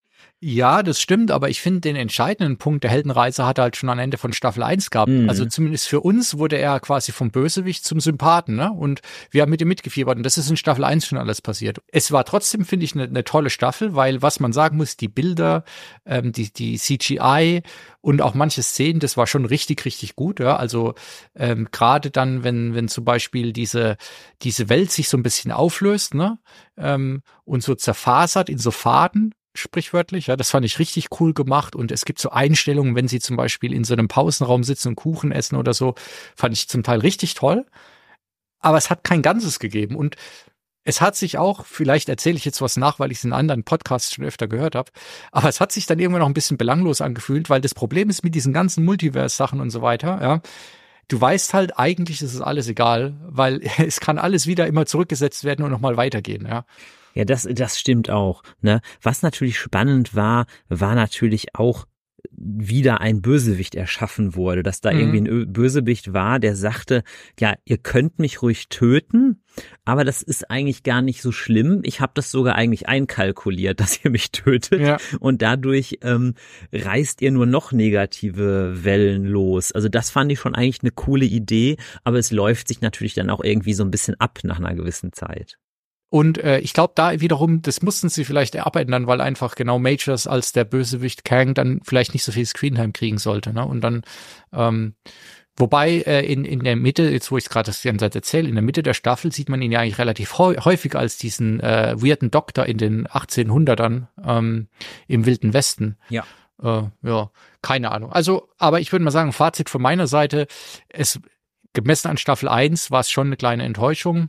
Ja, das stimmt, aber ich finde, den entscheidenden Punkt der Heldenreise hat er halt schon am Ende von Staffel eins gehabt. Mhm. Also zumindest für uns wurde er quasi vom Bösewicht zum Sympathen, ne? Und wir haben mit ihm mitgefiebert und das ist in Staffel eins schon alles passiert. Es war trotzdem, finde ich, eine ne tolle Staffel, weil, was man sagen muss, die Bilder, ähm, die, die C G I und auch manche Szenen, das war schon richtig, richtig gut, ja. Also ähm, gerade dann, wenn, wenn zum Beispiel diese, diese Welt sich so ein bisschen auflöst, ne? Ähm, und so zerfasert in so Faden, sprichwörtlich, ja, das fand ich richtig cool gemacht und es gibt so Einstellungen, wenn sie zum Beispiel in so einem Pausenraum sitzen und Kuchen essen oder so, fand ich zum Teil richtig toll, aber es hat kein Ganzes gegeben und es hat sich auch, vielleicht erzähle ich jetzt was nach, weil ich es in anderen Podcasts schon öfter gehört habe, aber es hat sich dann irgendwann noch ein bisschen belanglos angefühlt, weil das Problem ist mit diesen ganzen Multiverse-Sachen und so weiter, ja, du weißt halt, eigentlich ist es alles egal, weil es kann alles wieder immer zurückgesetzt werden und nochmal weitergehen, ja. Ja, das, das stimmt auch, ne? Was natürlich spannend war, war natürlich auch wieder ein Bösewicht erschaffen wurde, dass da mhm. irgendwie ein Bösewicht war, der sagte, ja, ihr könnt mich ruhig töten, aber das ist eigentlich gar nicht so schlimm. Ich habe das sogar eigentlich einkalkuliert, dass ihr mich tötet ja. und dadurch ähm, reißt ihr nur noch negative Wellen los. Also das fand ich schon eigentlich eine coole Idee, aber es läuft sich natürlich dann auch irgendwie so ein bisschen ab nach einer gewissen Zeit. Und äh, ich glaube, da wiederum, das mussten sie vielleicht abändern, weil einfach genau Majors als der Bösewicht Kang dann vielleicht nicht so viel Screentime kriegen sollte, ne? Und dann, ähm, wobei äh, in in der Mitte, jetzt wo ich gerade das die ganze Zeit erzähle, in der Mitte der Staffel sieht man ihn ja eigentlich relativ häufig als diesen äh, weirden Doktor in den achtzehnhundertern ähm, im Wilden Westen. Ja. Äh, ja, keine Ahnung. Also, aber ich würde mal sagen, Fazit von meiner Seite, es gemessen an Staffel eins war es schon eine kleine Enttäuschung.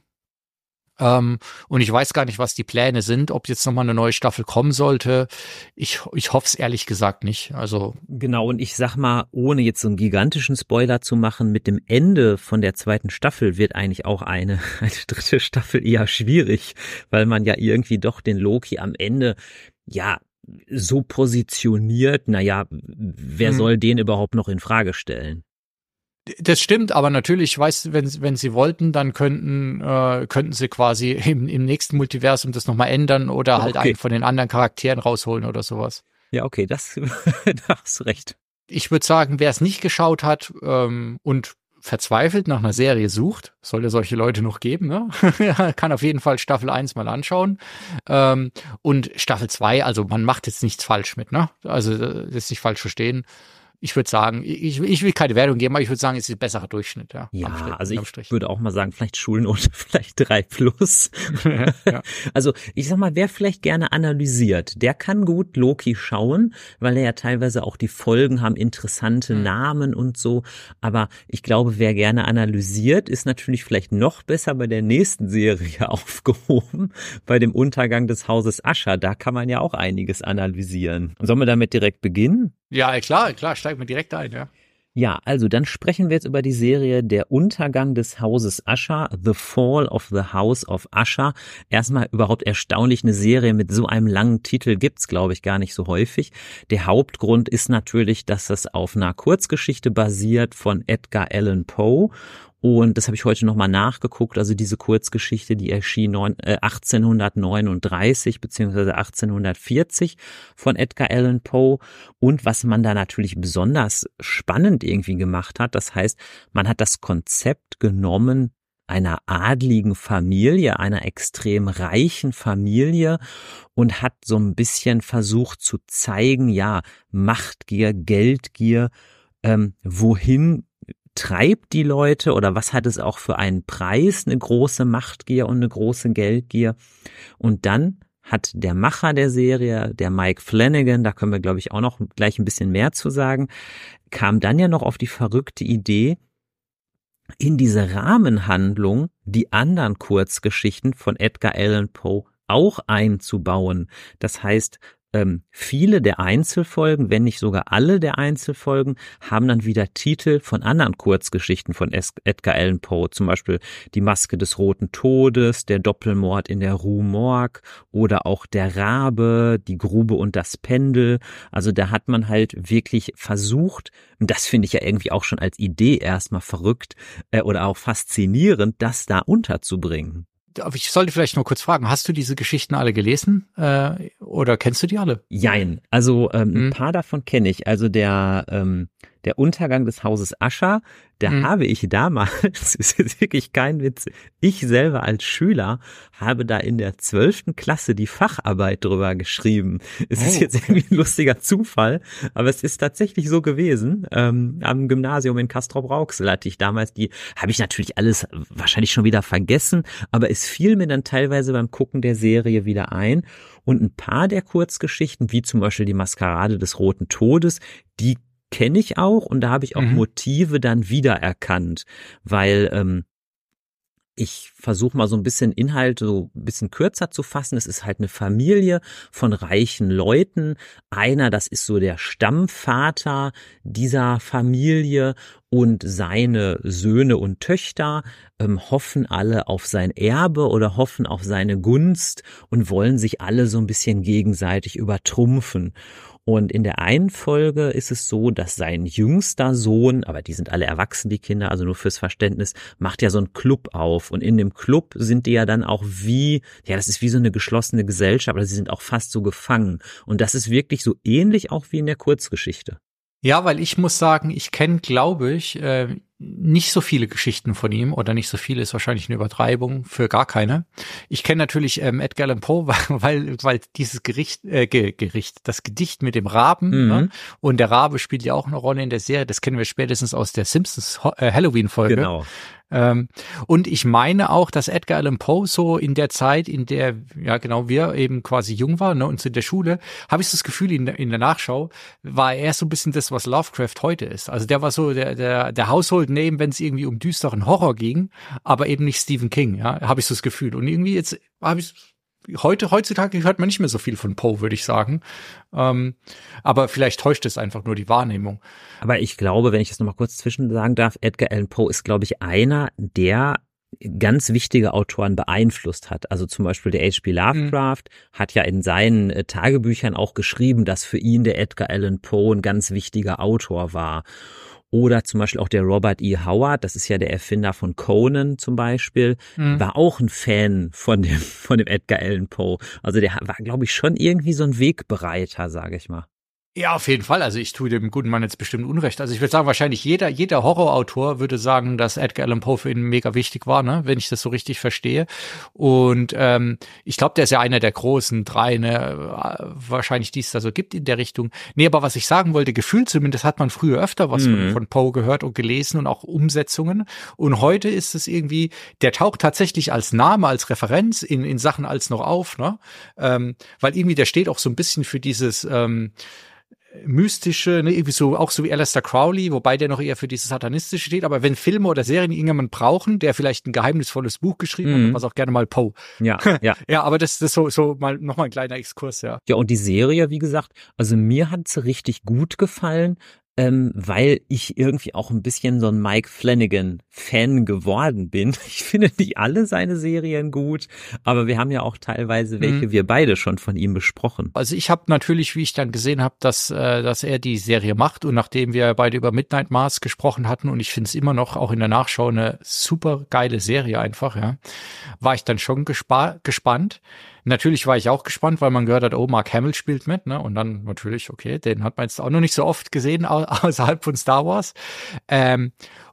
Ähm, und ich weiß gar nicht, was die Pläne sind, ob jetzt nochmal eine neue Staffel kommen sollte. Ich, ich hoffe es ehrlich gesagt nicht. Also genau, und ich sag mal, ohne jetzt so einen gigantischen Spoiler zu machen, mit dem Ende von der zweiten Staffel wird eigentlich auch eine, eine dritte Staffel eher schwierig, weil man ja irgendwie doch den Loki am Ende, ja, so positioniert, naja, wer hm. soll den überhaupt noch in Frage stellen? Das stimmt, aber natürlich, weißt, wenn wenn sie wollten, dann könnten äh, könnten sie quasi im, im nächsten Multiversum das nochmal ändern oder halt okay. einen von den anderen Charakteren rausholen oder sowas. Ja, okay, das da hast du recht. Ich würde sagen, wer es nicht geschaut hat ähm, und verzweifelt nach einer Serie sucht, soll ja solche Leute noch geben, ne? Kann auf jeden Fall Staffel eins mal anschauen. Ähm, und Staffel zwei, also man macht jetzt nichts falsch mit, ne? Also das ist nicht falsch verstehen. ich würde sagen, ich, ich will keine Wertung geben, aber ich würde sagen, es ist ein besserer Durchschnitt. Ja, ja Strich, also ich würde auch mal sagen, vielleicht Schulnote, vielleicht drei plus. ja. Also ich sag mal, wer vielleicht gerne analysiert, der kann gut Loki schauen, weil er ja teilweise auch die Folgen haben, interessante mhm. Namen und so. Aber ich glaube, wer gerne analysiert, ist natürlich vielleicht noch besser bei der nächsten Serie aufgehoben, bei dem Untergang des Hauses Usher. Da kann man ja auch einiges analysieren. Sollen wir damit direkt beginnen? Ja, klar, klar, steigen wir direkt ein, ja. Ja, also dann sprechen wir jetzt über die Serie Der Untergang des Hauses Usher, The Fall of the House of Usher. Erstmal überhaupt erstaunlich, eine Serie mit so einem langen Titel gibt's, glaube ich, gar nicht so häufig. Der Hauptgrund ist natürlich, dass das auf einer Kurzgeschichte basiert von Edgar Allan Poe. Und das habe ich heute nochmal nachgeguckt, also diese Kurzgeschichte, die erschien neun, äh, achtzehnhundertneununddreißig beziehungsweise achtzehnhundertvierzig von Edgar Allan Poe. Und was man da natürlich besonders spannend irgendwie gemacht hat, das heißt, man hat das Konzept genommen einer adligen Familie, einer extrem reichen Familie und hat so ein bisschen versucht zu zeigen, ja, Machtgier, Geldgier, ähm, wohin treibt die Leute oder was hat es auch für einen Preis, eine große Machtgier und eine große Geldgier. Und dann hat der Macher der Serie, der Mike Flanagan, da können wir glaube ich auch noch gleich ein bisschen mehr zu sagen, kam dann ja noch auf die verrückte Idee, in diese Rahmenhandlung die anderen Kurzgeschichten von Edgar Allan Poe auch einzubauen. Das heißt, Ähm, viele der Einzelfolgen, wenn nicht sogar alle der Einzelfolgen, haben dann wieder Titel von anderen Kurzgeschichten von Edgar Allan Poe, zum Beispiel Die Maske des Roten Todes, Der Doppelmord in der Rue Morgue oder auch Der Rabe, Die Grube und das Pendel. Also da hat man halt wirklich versucht, und das finde ich ja irgendwie auch schon als Idee erstmal verrückt äh, oder auch faszinierend, das da unterzubringen. Ich sollte vielleicht nur kurz fragen, hast du diese Geschichten alle gelesen äh, oder kennst du die alle? Jein, also ähm, ein hm. paar davon kenne ich. Also der ähm, der Untergang des Hauses Usher, da hm. habe ich damals, das ist jetzt wirklich kein Witz, ich selber als Schüler habe da in der zwölften Klasse die Facharbeit drüber geschrieben. Es oh. ist jetzt irgendwie ein lustiger Zufall, aber es ist tatsächlich so gewesen. Ähm, am Gymnasium in Castrop-Rauxel hatte ich damals die, habe ich natürlich alles wahrscheinlich schon wieder vergessen, aber es fiel mir dann teilweise beim Gucken der Serie wieder ein. Und ein paar der Kurzgeschichten, wie zum Beispiel die Maskerade des Roten Todes, die kenne ich auch und da habe ich auch mhm. Motive dann wiedererkannt, weil ähm, ich versuche mal so ein bisschen Inhalt so ein bisschen kürzer zu fassen. Es ist halt eine Familie von reichen Leuten. Einer, das ist so der Stammvater dieser Familie und seine Söhne und Töchter ähm, hoffen alle auf sein Erbe oder hoffen auf seine Gunst und wollen sich alle so ein bisschen gegenseitig übertrumpfen. Und in der einen Folge ist es so, dass sein jüngster Sohn, aber die sind alle erwachsen, die Kinder, also nur fürs Verständnis, macht ja so einen Club auf. Und in dem Club sind die ja dann auch wie, ja, das ist wie so eine geschlossene Gesellschaft, aber sie sind auch fast so gefangen. Und das ist wirklich so ähnlich auch wie in der Kurzgeschichte. Ja, weil ich muss sagen, ich kenne, glaube ich, äh, nicht so viele Geschichten von ihm oder nicht so viele ist wahrscheinlich eine Übertreibung für gar keine. Ich kenne natürlich ähm, Edgar Allan Poe, weil weil dieses Gericht äh, Ge- Gericht, das Gedicht mit dem Raben mhm. ne? Und der Rabe spielt ja auch eine Rolle in der Serie. Das kennen wir spätestens aus der Simpsons äh, Halloween-Folge. Genau. Ähm, und ich meine auch, dass Edgar Allan Poe so in der Zeit, in der, ja genau, wir eben quasi jung waren, ne, und in der Schule, habe ich das Gefühl, in, in der Nachschau war er so ein bisschen das, was Lovecraft heute ist. Also der war so der der der Household Name, wenn es irgendwie um düsteren Horror ging, aber eben nicht Stephen King, ja, habe ich so das Gefühl. Und irgendwie jetzt habe ich Heute, heutzutage hört man nicht mehr so viel von Poe, würde ich sagen. Ähm, aber vielleicht täuscht es einfach nur die Wahrnehmung. Aber ich glaube, wenn ich das nochmal kurz zwischen sagen darf, Edgar Allan Poe ist, glaube ich, einer, der ganz wichtige Autoren beeinflusst hat. Also zum Beispiel der H P Lovecraft mhm. hat ja in seinen äh, Tagebüchern auch geschrieben, dass für ihn der Edgar Allan Poe ein ganz wichtiger Autor war. Oder zum Beispiel auch der Robert E. Howard, das ist ja der Erfinder von Conan zum Beispiel, mhm. war auch ein Fan von dem von dem Edgar Allan Poe. Also der war, glaube ich, schon irgendwie so ein Wegbereiter, sage ich mal. Ja, auf jeden Fall. Also ich tue dem guten Mann jetzt bestimmt Unrecht. Also ich würde sagen, wahrscheinlich jeder jeder Horrorautor würde sagen, dass Edgar Allan Poe für ihn mega wichtig war, ne, wenn ich das so richtig verstehe. Und ähm, ich glaube, der ist ja einer der großen drei, ne, wahrscheinlich die es da so gibt in der Richtung. Nee, aber was ich sagen wollte, gefühlt zumindest hat man früher öfter was mhm. von, von Poe gehört und gelesen und auch Umsetzungen. Und heute ist es irgendwie, der taucht tatsächlich als Name, als Referenz in in Sachen als noch auf, ne, ähm, weil irgendwie der steht auch so ein bisschen für dieses ähm, mystische, ne, irgendwie so, auch so wie Aleister Crowley, wobei der noch eher für dieses Satanistische steht, aber wenn Filme oder Serien irgendjemanden brauchen, der vielleicht ein geheimnisvolles Buch geschrieben mhm. hat, dann war es auch gerne mal Poe. Ja, ja. Ja, aber das, das ist so, so mal, noch mal ein kleiner Exkurs, ja. Ja, und die Serie, wie gesagt, also mir hat sie richtig gut gefallen, ähm, weil ich irgendwie auch ein bisschen so ein Mike Flanagan-Fan geworden bin. Ich finde nicht alle seine Serien gut, aber wir haben ja auch teilweise welche mhm. wir beide schon von ihm besprochen. Also ich habe natürlich, wie ich dann gesehen habe, dass äh, dass er die Serie macht und nachdem wir beide über Midnight Mass gesprochen hatten und ich finde es immer noch, auch in der Nachschau, eine super geile Serie einfach, ja, war ich dann schon gespa- gespannt. Natürlich war ich auch gespannt, weil man gehört hat, oh, Mark Hamill spielt mit, ne? Und dann natürlich, okay, den hat man jetzt auch noch nicht so oft gesehen au- außerhalb von Star Wars. Ähm,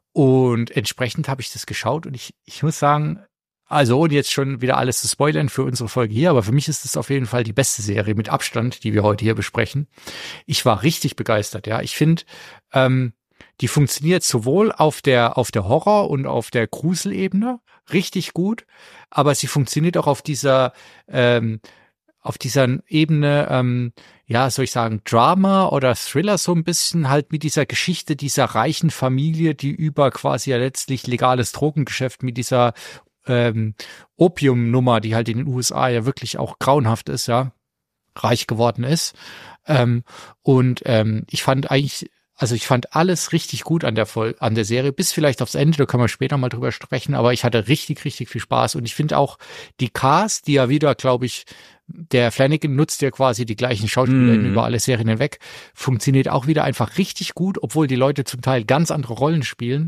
und entsprechend habe ich das geschaut und ich ich muss sagen, also ohne jetzt schon wieder alles zu spoilern für unsere Folge hier, aber für mich ist es auf jeden Fall die beste Serie mit Abstand, die wir heute hier besprechen. Ich war richtig begeistert, ja. Ich finde, ähm, die funktioniert sowohl auf der auf der Horror- und auf der Gruselebene richtig gut, aber sie funktioniert auch auf dieser ähm, auf dieser Ebene, ähm, ja, soll ich sagen, Drama oder Thriller so ein bisschen halt mit dieser Geschichte dieser reichen Familie, die über quasi ja letztlich legales Drogengeschäft mit dieser ähm, Opiumnummer, die halt in den U S A ja wirklich auch grauenhaft ist, ja, reich geworden ist. Ähm, und ähm, ich fand eigentlich Also ich fand alles richtig gut an der Vol- an der Serie, bis vielleicht aufs Ende, da können wir später mal drüber sprechen, aber ich hatte richtig, richtig viel Spaß und ich finde auch die Cast, die ja wieder, glaube ich, der Flanagan nutzt ja quasi die gleichen Schauspieler mm. über alle Serien hinweg, funktioniert auch wieder einfach richtig gut, obwohl die Leute zum Teil ganz andere Rollen spielen,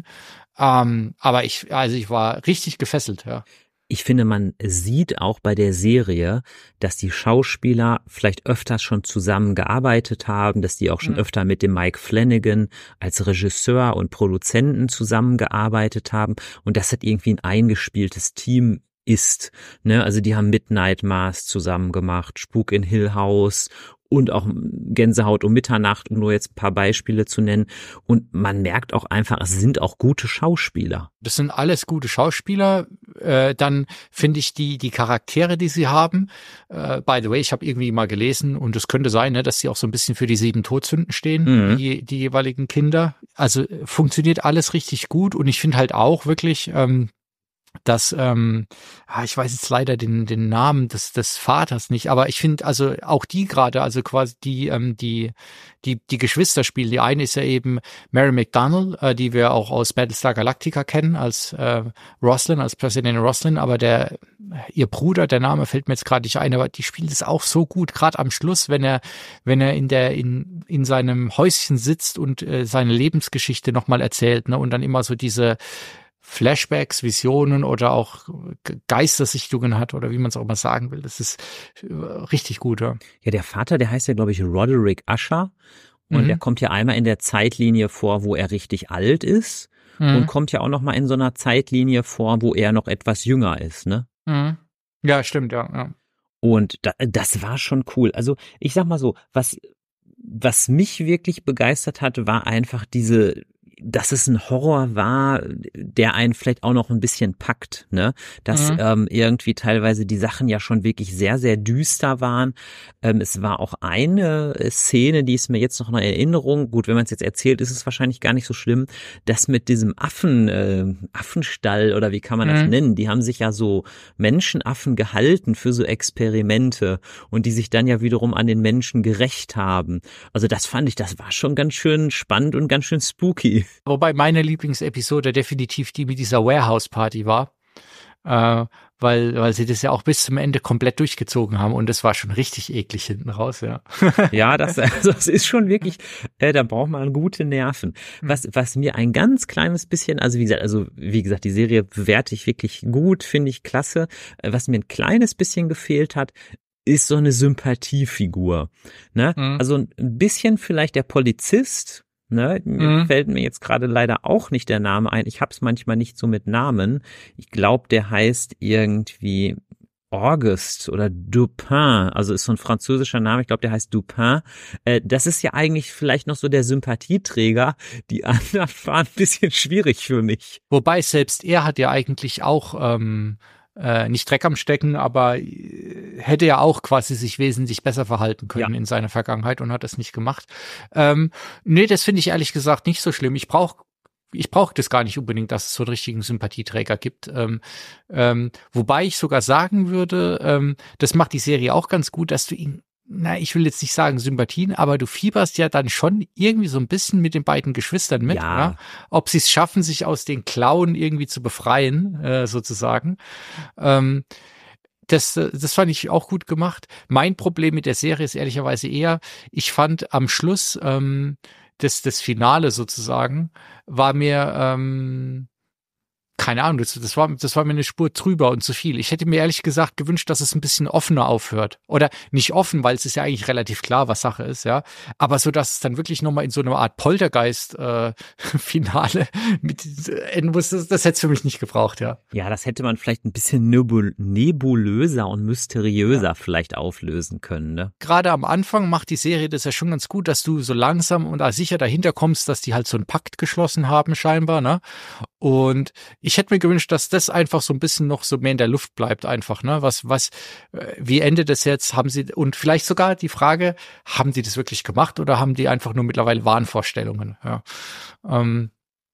ähm, aber ich, also ich war richtig gefesselt, ja. Ich finde, man sieht auch bei der Serie, dass die Schauspieler vielleicht öfters schon zusammengearbeitet haben, dass die auch schon mhm. öfter mit dem Mike Flanagan als Regisseur und Produzenten zusammengearbeitet haben und dass das irgendwie ein eingespieltes Team ist. Ne? Also die haben Midnight Mass zusammen gemacht, Spuk in Hill House und auch Gänsehaut um Mitternacht, um nur jetzt ein paar Beispiele zu nennen. Und man merkt auch einfach, es sind auch gute Schauspieler. Das sind alles gute Schauspieler. Äh, dann finde ich die die Charaktere, die sie haben. Äh, by the way, ich habe irgendwie mal gelesen und es könnte sein, ne, dass sie auch so ein bisschen für die sieben Todsünden stehen, mhm. die, die jeweiligen Kinder. Also funktioniert alles richtig gut und ich finde halt auch wirklich, ähm, dass, ähm, ich weiß jetzt leider den den Namen des des Vaters nicht, aber ich finde also auch die gerade, also quasi die ähm, die die die Geschwister spielen. Die eine ist ja eben Mary McDonnell, äh, die wir auch aus Battlestar Galactica kennen als äh, Roslin, als Präsidentin Roslin, aber der ihr Bruder, der Name fällt mir jetzt gerade nicht ein, aber die spielt es auch so gut, gerade am Schluss, wenn er wenn er in der in in seinem Häuschen sitzt und äh, seine Lebensgeschichte nochmal erzählt, ne, und dann immer so diese Flashbacks, Visionen oder auch Geistersichtungen hat oder wie man es auch immer sagen will. Das ist richtig gut, ja. Ja, der Vater, der heißt ja, glaube ich, Roderick Usher und mhm. der kommt ja einmal in der Zeitlinie vor, wo er richtig alt ist mhm. und kommt ja auch noch mal in so einer Zeitlinie vor, wo er noch etwas jünger ist, ne? Mhm. Ja, stimmt, ja, ja. Und da, das war schon cool. Also ich sag mal so, was was mich wirklich begeistert hat, war einfach diese, dass es ein Horror war, der einen vielleicht auch noch ein bisschen packt, ne? Dass mhm. ähm, irgendwie teilweise die Sachen ja schon wirklich sehr, sehr düster waren. Ähm, es war auch eine Szene, die ist mir jetzt noch in Erinnerung, gut, wenn man es jetzt erzählt, ist es wahrscheinlich gar nicht so schlimm, das mit diesem Affen, äh, Affenstall oder wie kann man das mhm. nennen, die haben sich ja so Menschenaffen gehalten für so Experimente und die sich dann ja wiederum an den Menschen gerecht haben. Also das fand ich, das war schon ganz schön spannend und ganz schön spooky. Wobei meine Lieblingsepisode definitiv die mit dieser Warehouse-Party war, äh, weil weil sie das ja auch bis zum Ende komplett durchgezogen haben und das war schon richtig eklig hinten raus, ja. Ja, das, also das ist schon wirklich, äh, da braucht man gute Nerven. Was was mir ein ganz kleines bisschen, also wie gesagt, also wie gesagt, die Serie bewerte ich wirklich gut, finde ich klasse. Was mir ein kleines bisschen gefehlt hat, ist so eine Sympathiefigur. Ne? Mhm. Also ein bisschen vielleicht der Polizist. Ne, mir mhm. fällt mir jetzt gerade leider auch nicht der Name ein. Ich hab's manchmal nicht so mit Namen. Ich glaube, der heißt irgendwie Auguste oder Dupin. Also ist so ein französischer Name. Ich glaube, der heißt Dupin. Äh, das ist ja eigentlich vielleicht noch so der Sympathieträger. Die anderen waren ein bisschen schwierig für mich. Wobei selbst er hat ja eigentlich auch ähm Äh, nicht Dreck am Stecken, aber hätte ja auch quasi sich wesentlich besser verhalten können ja. in seiner Vergangenheit und hat das nicht gemacht. Ähm, nee, das finde ich ehrlich gesagt nicht so schlimm. Ich brauche ich brauche das gar nicht unbedingt, dass es so einen richtigen Sympathieträger gibt. Ähm, ähm, wobei ich sogar sagen würde, ähm, das macht die Serie auch ganz gut, dass du ihn na, ich will jetzt nicht sagen Sympathien, aber du fieberst ja dann schon irgendwie so ein bisschen mit den beiden Geschwistern mit, ja. oder? Ob sie es schaffen, sich aus den Klauen irgendwie zu befreien, äh, sozusagen. Ähm, das, das fand ich auch gut gemacht. Mein Problem mit der Serie ist ehrlicherweise eher, ich fand am Schluss ähm, das, das Finale sozusagen, war mir ähm, keine Ahnung, das, das war das war mir eine Spur drüber und zu viel. Ich hätte mir ehrlich gesagt gewünscht, dass es ein bisschen offener aufhört. Oder nicht offen, weil es ist ja eigentlich relativ klar, was Sache ist, ja. Aber so, dass es dann wirklich nochmal in so einer Art Poltergeist-Finale äh, mit enden muss, das, das hätte es für mich nicht gebraucht, ja. Ja, das hätte man vielleicht ein bisschen nebul- nebulöser und mysteriöser ja. vielleicht auflösen können, ne? Gerade am Anfang macht die Serie das ja schon ganz gut, dass du so langsam und sicher dahinter kommst, dass die halt so einen Pakt geschlossen haben, scheinbar, ne? Und ich hätte mir gewünscht, dass das einfach so ein bisschen noch so mehr in der Luft bleibt einfach, ne? Was, was, wie endet das jetzt? Haben sie, und vielleicht sogar die Frage, haben die das wirklich gemacht oder haben die einfach nur mittlerweile Wahnvorstellungen? Ja. Ähm,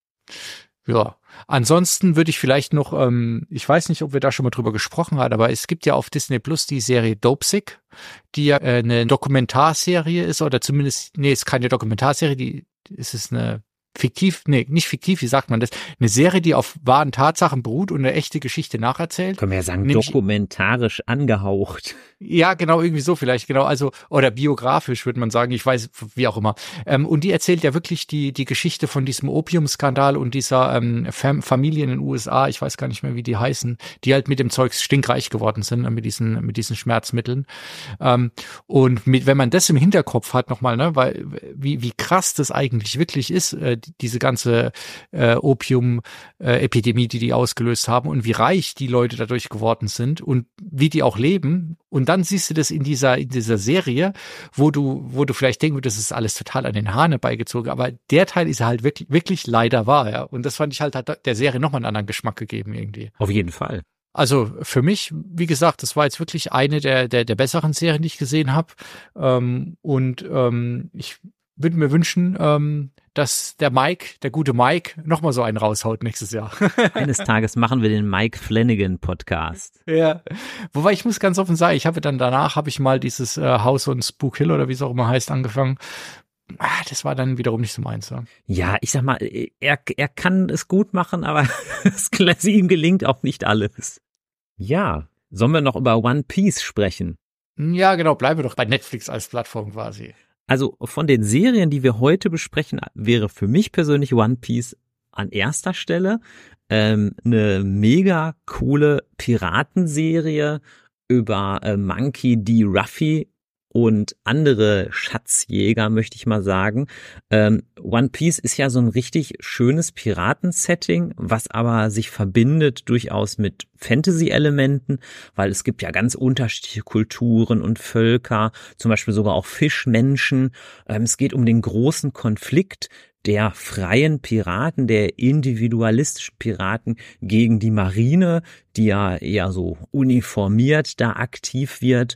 ja. Ansonsten würde ich vielleicht noch, ähm, ich weiß nicht, ob wir da schon mal drüber gesprochen haben, aber es gibt ja auf Disney Plus die Serie Dopesick, die ja äh, eine Dokumentarserie ist, oder zumindest, nee, ist keine Dokumentarserie, die ist es eine fiktiv, nee, nicht fiktiv, wie sagt man das? Eine Serie, die auf wahren Tatsachen beruht und eine echte Geschichte nacherzählt. Können wir ja sagen, nämlich dokumentarisch angehaucht. Ja, genau, irgendwie so vielleicht, genau, also, oder biografisch würde man sagen, ich weiß, wie auch immer. Ähm, und die erzählt ja wirklich die die Geschichte von diesem Opiumskandal und dieser ähm, Fam- Familie in den U S A, ich weiß gar nicht mehr, wie die heißen, die halt mit dem Zeug stinkreich geworden sind, mit diesen mit diesen Schmerzmitteln. Ähm, und mit, wenn man das im Hinterkopf hat nochmal, ne, weil wie wie krass das eigentlich wirklich ist, äh, diese ganze äh, Opium-Epidemie, äh, die die ausgelöst haben und wie reich die Leute dadurch geworden sind und wie die auch leben. Und dann siehst du das in dieser in dieser Serie, wo du wo du vielleicht denkst, das ist alles total an den Haaren herbeigezogen, aber der Teil ist halt wirklich wirklich leider wahr, ja. Und das fand ich halt hat der Serie nochmal einen anderen Geschmack gegeben irgendwie. Auf jeden Fall. Also für mich, wie gesagt, das war jetzt wirklich eine der der der besseren Serien, die ich gesehen habe. Ähm, und ähm, ich würde mir wünschen, ähm, dass der Mike, der gute Mike, nochmal so einen raushaut nächstes Jahr. Eines Tages machen wir den Mike Flanagan Podcast. Ja, wobei ich muss ganz offen sagen, ich habe dann danach, habe ich mal dieses äh, House on Spook Hill oder wie es auch immer heißt, angefangen. Ah, das war dann wiederum nicht so meins. Ja, ja ich sag mal, er, er kann es gut machen, aber es, ihm gelingt auch nicht alles. Ja, sollen wir noch über One Piece sprechen? Ja, genau, bleiben wir doch bei Netflix als Plattform quasi. Also von den Serien, die wir heute besprechen, wäre für mich persönlich One Piece an erster Stelle. Ähm, eine mega coole Piratenserie über äh, Monkey D. Ruffy und andere Schatzjäger, möchte ich mal sagen. Ähm, One Piece ist ja so ein richtig schönes Piraten-Setting, was aber sich verbindet durchaus mit Fantasy-Elementen, weil es gibt ja ganz unterschiedliche Kulturen und Völker, zum Beispiel sogar auch Fischmenschen. Ähm, es geht um den großen Konflikt der freien Piraten, der individualistischen Piraten gegen die Marine, die ja eher so uniformiert da aktiv wird.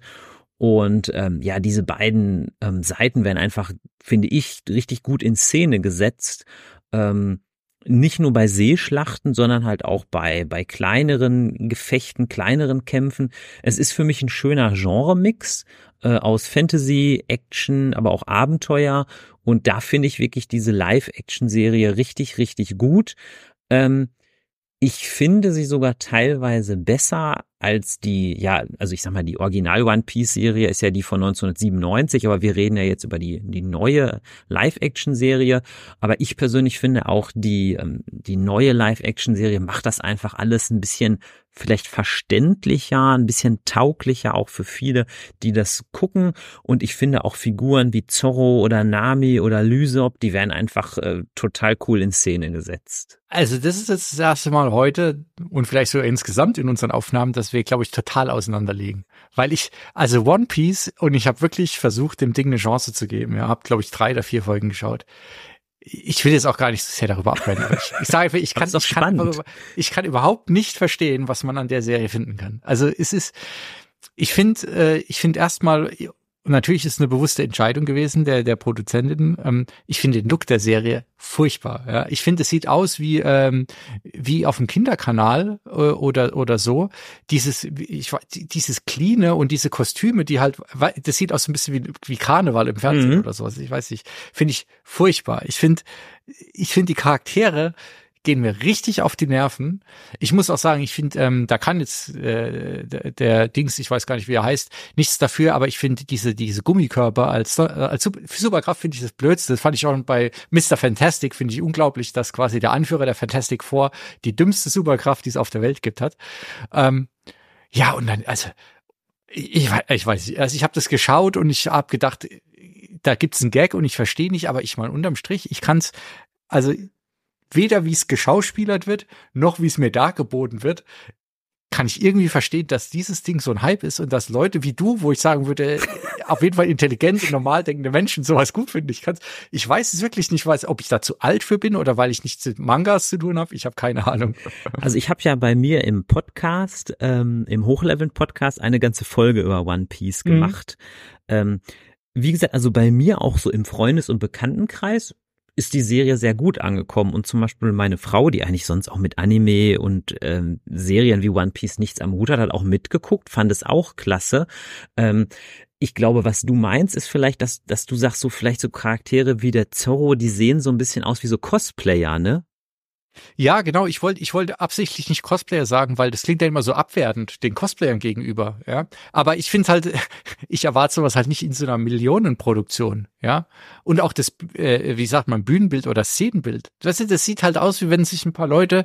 Und ähm, ja, diese beiden ähm, Seiten werden einfach, finde ich, richtig gut in Szene gesetzt. Ähm, nicht nur bei Seeschlachten, sondern halt auch bei bei kleineren Gefechten, kleineren Kämpfen. Es ist für mich ein schöner Genre-Mix äh, aus Fantasy, Action, aber auch Abenteuer. Und da finde ich wirklich diese Live-Action-Serie richtig, richtig gut. Ähm, Ich finde sie sogar teilweise besser als die, ja, also ich sag mal, die Original-One-Piece-Serie ist ja die von neunzehnhundertsiebenundneunzig, aber wir reden ja jetzt über die die neue Live-Action-Serie. Aber ich persönlich finde auch, die die neue Live-Action-Serie macht das einfach alles ein bisschen vielleicht verständlicher, ein bisschen tauglicher auch für viele, die das gucken. Und ich finde auch Figuren wie Zorro oder Nami oder Lysop, die werden einfach äh, total cool in Szene gesetzt. Also das ist jetzt das erste Mal heute und vielleicht so insgesamt in unseren Aufnahmen, dass wir, glaube ich, total auseinanderliegen. Weil ich, also One Piece, und ich habe wirklich versucht, dem Ding eine Chance zu geben. Ja, habe, glaube ich, drei oder vier Folgen geschaut. Ich will jetzt auch gar nicht so sehr darüber abbrennen, aber ich, ich sage einfach, ich kann, ich kann, ich kann überhaupt nicht verstehen, was man an der Serie finden kann. Also es ist, ich finde, äh, ich finde erstmal, natürlich ist es eine bewusste Entscheidung gewesen der der Produzentin. Ähm, ich finde den Look der Serie furchtbar. Ja, ich finde, es sieht aus wie ähm, wie auf dem Kinderkanal äh, oder oder so. Dieses ich dieses Cleane und diese Kostüme, die halt, das sieht aus so ein bisschen wie wie Karneval im Fernsehen mhm. oder sowas. Ich weiß nicht, finde ich furchtbar. Ich finde ich finde die Charaktere gehen mir richtig auf die Nerven. Ich muss auch sagen, ich finde, ähm, da kann jetzt äh, der, der Dings, ich weiß gar nicht, wie er heißt, nichts dafür, aber ich finde diese diese Gummikörper als als Superkraft finde ich das Blödste. Das fand ich auch bei Mister Fantastic, finde ich unglaublich, dass quasi der Anführer der Fantastic Four die dümmste Superkraft, die es auf der Welt gibt, hat. Ähm, ja, und dann, also ich, ich weiß nicht, also ich habe das geschaut und ich habe gedacht, da gibt's einen Gag und ich verstehe nicht, aber ich mal unterm Strich, ich kann's, also weder wie es geschauspielert wird, noch wie es mir dargeboten wird, kann ich irgendwie verstehen, dass dieses Ding so ein Hype ist und dass Leute wie du, wo ich sagen würde, auf jeden Fall intelligent und normal denkende Menschen sowas gut finden. Ich kann's, ich weiß es wirklich nicht, weiß, ob ich da zu alt für bin oder weil ich nichts mit Mangas zu tun habe. Ich habe keine Ahnung. Also ich habe ja bei mir im Podcast, ähm, im Hochleveln-Podcast eine ganze Folge über One Piece gemacht. Mhm. Ähm, wie gesagt, also bei mir auch so im Freundes- und Bekanntenkreis ist die Serie sehr gut angekommen und zum Beispiel meine Frau, die eigentlich sonst auch mit Anime und ähm, Serien wie One Piece nichts am Hut hat, hat auch mitgeguckt, fand es auch klasse. Ähm, ich glaube, was du meinst, ist vielleicht, dass dass du sagst, so vielleicht so Charaktere wie der Zorro, die sehen so ein bisschen aus wie so Cosplayer, ne? Ja, genau. Ich wollte, ich wollte absichtlich nicht Cosplayer sagen, weil das klingt ja immer so abwertend den Cosplayern gegenüber, ja. Aber ich finde halt, ich erwarte sowas halt nicht in so einer Millionenproduktion, ja. Und auch das, äh, wie sagt man, Bühnenbild oder Szenenbild. Das, das sieht halt aus, wie wenn sich ein paar Leute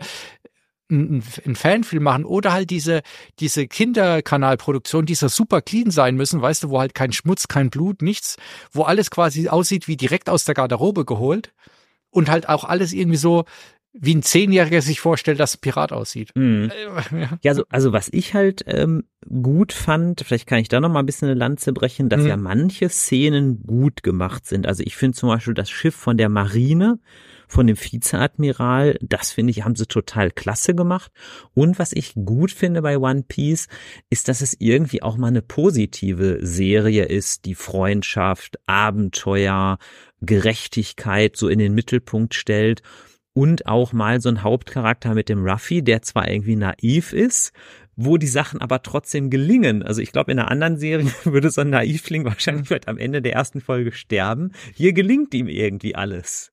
einen Fanfilm machen oder halt diese diese Kinderkanalproduktion, die so super clean sein müssen, weißt du, wo halt kein Schmutz, kein Blut, nichts, wo alles quasi aussieht wie direkt aus der Garderobe geholt und halt auch alles irgendwie so wie ein Zehnjähriger sich vorstellt, dass ein Pirat aussieht. Mhm. Ja, ja also, also was ich halt ähm, gut fand, vielleicht kann ich da noch mal ein bisschen eine Lanze brechen, dass mhm. ja manche Szenen gut gemacht sind. Also ich finde zum Beispiel das Schiff von der Marine, von dem Vizeadmiral, das finde ich, haben sie total klasse gemacht. Und was ich gut finde bei One Piece, ist, dass es irgendwie auch mal eine positive Serie ist, die Freundschaft, Abenteuer, Gerechtigkeit so in den Mittelpunkt stellt. Und auch mal so ein Hauptcharakter mit dem Ruffy, der zwar irgendwie naiv ist, wo die Sachen aber trotzdem gelingen. Also ich glaube, in einer anderen Serie würde so ein Naivling wahrscheinlich vielleicht am Ende der ersten Folge sterben. Hier gelingt ihm irgendwie alles.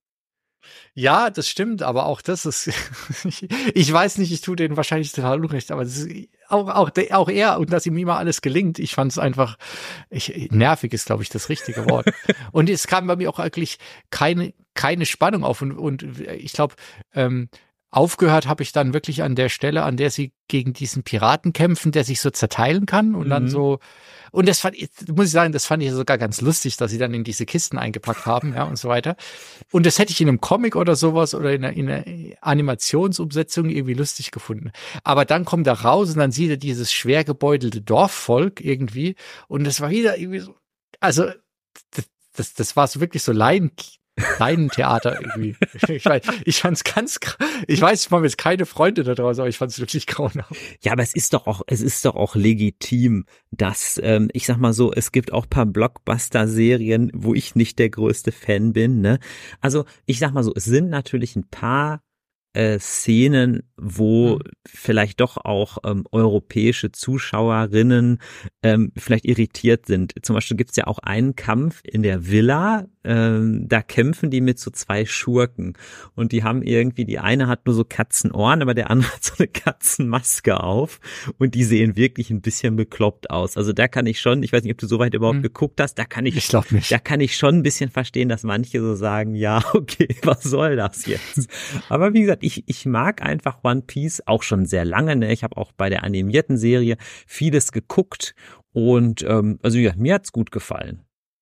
Ja, das stimmt, aber auch das ist, ich, ich weiß nicht, ich tue denen wahrscheinlich total unrecht, aber das ist auch, auch, auch er und dass ihm immer alles gelingt. Ich fand es einfach, ich, nervig ist, glaube ich, das richtige Wort. Und es kam bei mir auch wirklich keine, keine Spannung auf und, und ich glaube, ähm, aufgehört habe ich dann wirklich an der Stelle, an der sie gegen diesen Piraten kämpfen, der sich so zerteilen kann und mhm. dann so, und das fand ich, muss ich sagen, das fand ich sogar ganz lustig, dass sie dann in diese Kisten eingepackt haben, ja, und so weiter. Und das hätte ich in einem Comic oder sowas oder in einer, in einer Animationsumsetzung irgendwie lustig gefunden. Aber dann kommt er raus und dann sieht er dieses schwer gebeutelte Dorfvolk irgendwie und das war wieder irgendwie so, also, das, das, das war so wirklich so Laien, Laientheater irgendwie. Ich weiß, ich fand's ganz, ich weiß, ich mache jetzt keine Freunde da draußen, aber ich fand's wirklich grauenhaft. Ja, aber es ist doch auch, es ist doch auch legitim, dass, ähm, ich sag mal so, es gibt auch paar Blockbuster-Serien, wo ich nicht der größte Fan bin, ne? Also, ich sag mal so, es sind natürlich ein paar äh, Szenen, wo mhm. vielleicht doch auch ähm, europäische Zuschauerinnen ähm, vielleicht irritiert sind. Zum Beispiel gibt's ja auch einen Kampf in der Villa, ähm, da kämpfen die mit so zwei Schurken und die haben irgendwie, die eine hat nur so Katzenohren, aber der andere hat so eine Katzenmaske auf und die sehen wirklich ein bisschen bekloppt aus. Also da kann ich schon, ich weiß nicht, ob du soweit überhaupt hm. geguckt hast, da kann ich, ich glaub nicht. da kann ich schon ein bisschen verstehen, dass manche so sagen, ja, okay, was soll das jetzt? Aber wie gesagt, ich ich mag einfach One Piece auch schon sehr lange, ne? Ich habe auch bei der animierten Serie vieles geguckt und ähm, also ja, mir hat's gut gefallen.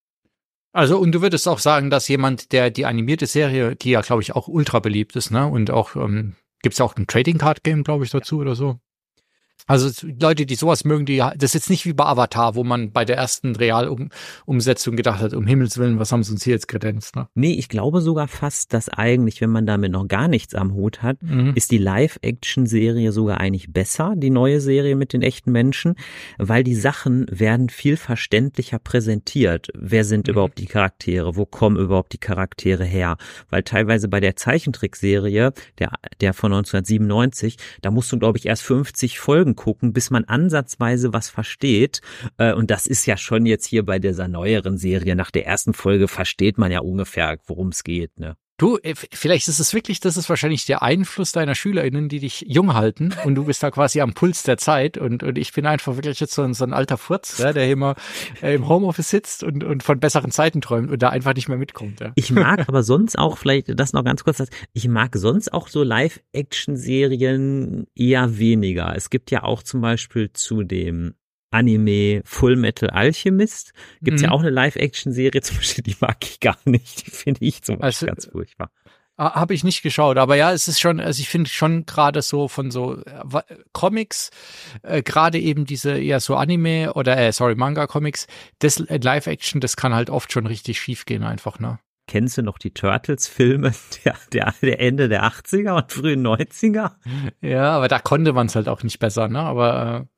Also, und du würdest auch sagen, dass jemand, der die animierte Serie, die ja, glaube ich, auch ultra beliebt ist, ne, und auch, ähm, gibt's ja auch ein Trading Card Game, glaube ich, dazu oder so. Also Leute, die sowas mögen, die, das ist jetzt nicht wie bei Avatar, wo man bei der ersten Realumsetzung gedacht hat, um Himmels Willen, was haben sie uns hier jetzt kredenzt, ne? Nee, ich glaube sogar fast, dass eigentlich, wenn man damit noch gar nichts am Hut hat, mhm. ist die Live-Action-Serie sogar eigentlich besser, die neue Serie mit den echten Menschen, weil die Sachen werden viel verständlicher präsentiert. Wer sind mhm. überhaupt die Charaktere? Wo kommen überhaupt die Charaktere her? Weil teilweise bei der Zeichentrickserie, der, der von neunzehnhundertsiebenundneunzig, da musst du, glaube ich, erst fünfzig Folgen gucken, bis man ansatzweise was versteht. Und das ist ja schon jetzt hier bei dieser neueren Serie. Nach der ersten Folge versteht man ja ungefähr, worum es geht, ne? Du, vielleicht ist es wirklich, das ist wahrscheinlich der Einfluss deiner SchülerInnen, die dich jung halten und du bist da quasi am Puls der Zeit und, und ich bin einfach wirklich jetzt so ein, so ein alter Furz, ja, der immer äh, im Homeoffice sitzt und, und von besseren Zeiten träumt und da einfach nicht mehr mitkommt. Ja. Ich mag aber sonst auch, vielleicht das noch ganz kurz, ich mag sonst auch so Live-Action-Serien eher weniger. Es gibt ja auch zum Beispiel zu dem Anime Full Metal Alchemist gibt's mhm. ja auch eine Live-Action-Serie, zum Beispiel, die mag ich gar nicht, die finde ich zum Beispiel also, ganz furchtbar. Habe ich nicht geschaut, aber ja, es ist schon, also ich finde schon gerade so von so äh, Comics, äh, gerade eben diese eher so Anime oder, äh, sorry, Manga-Comics, das äh, Live-Action, das kann halt oft schon richtig schief gehen einfach, ne? Kennst du noch die Turtles-Filme der, der, der Ende der achtziger und frühen neunziger? Ja, aber da konnte man es halt auch nicht besser, ne? Aber äh,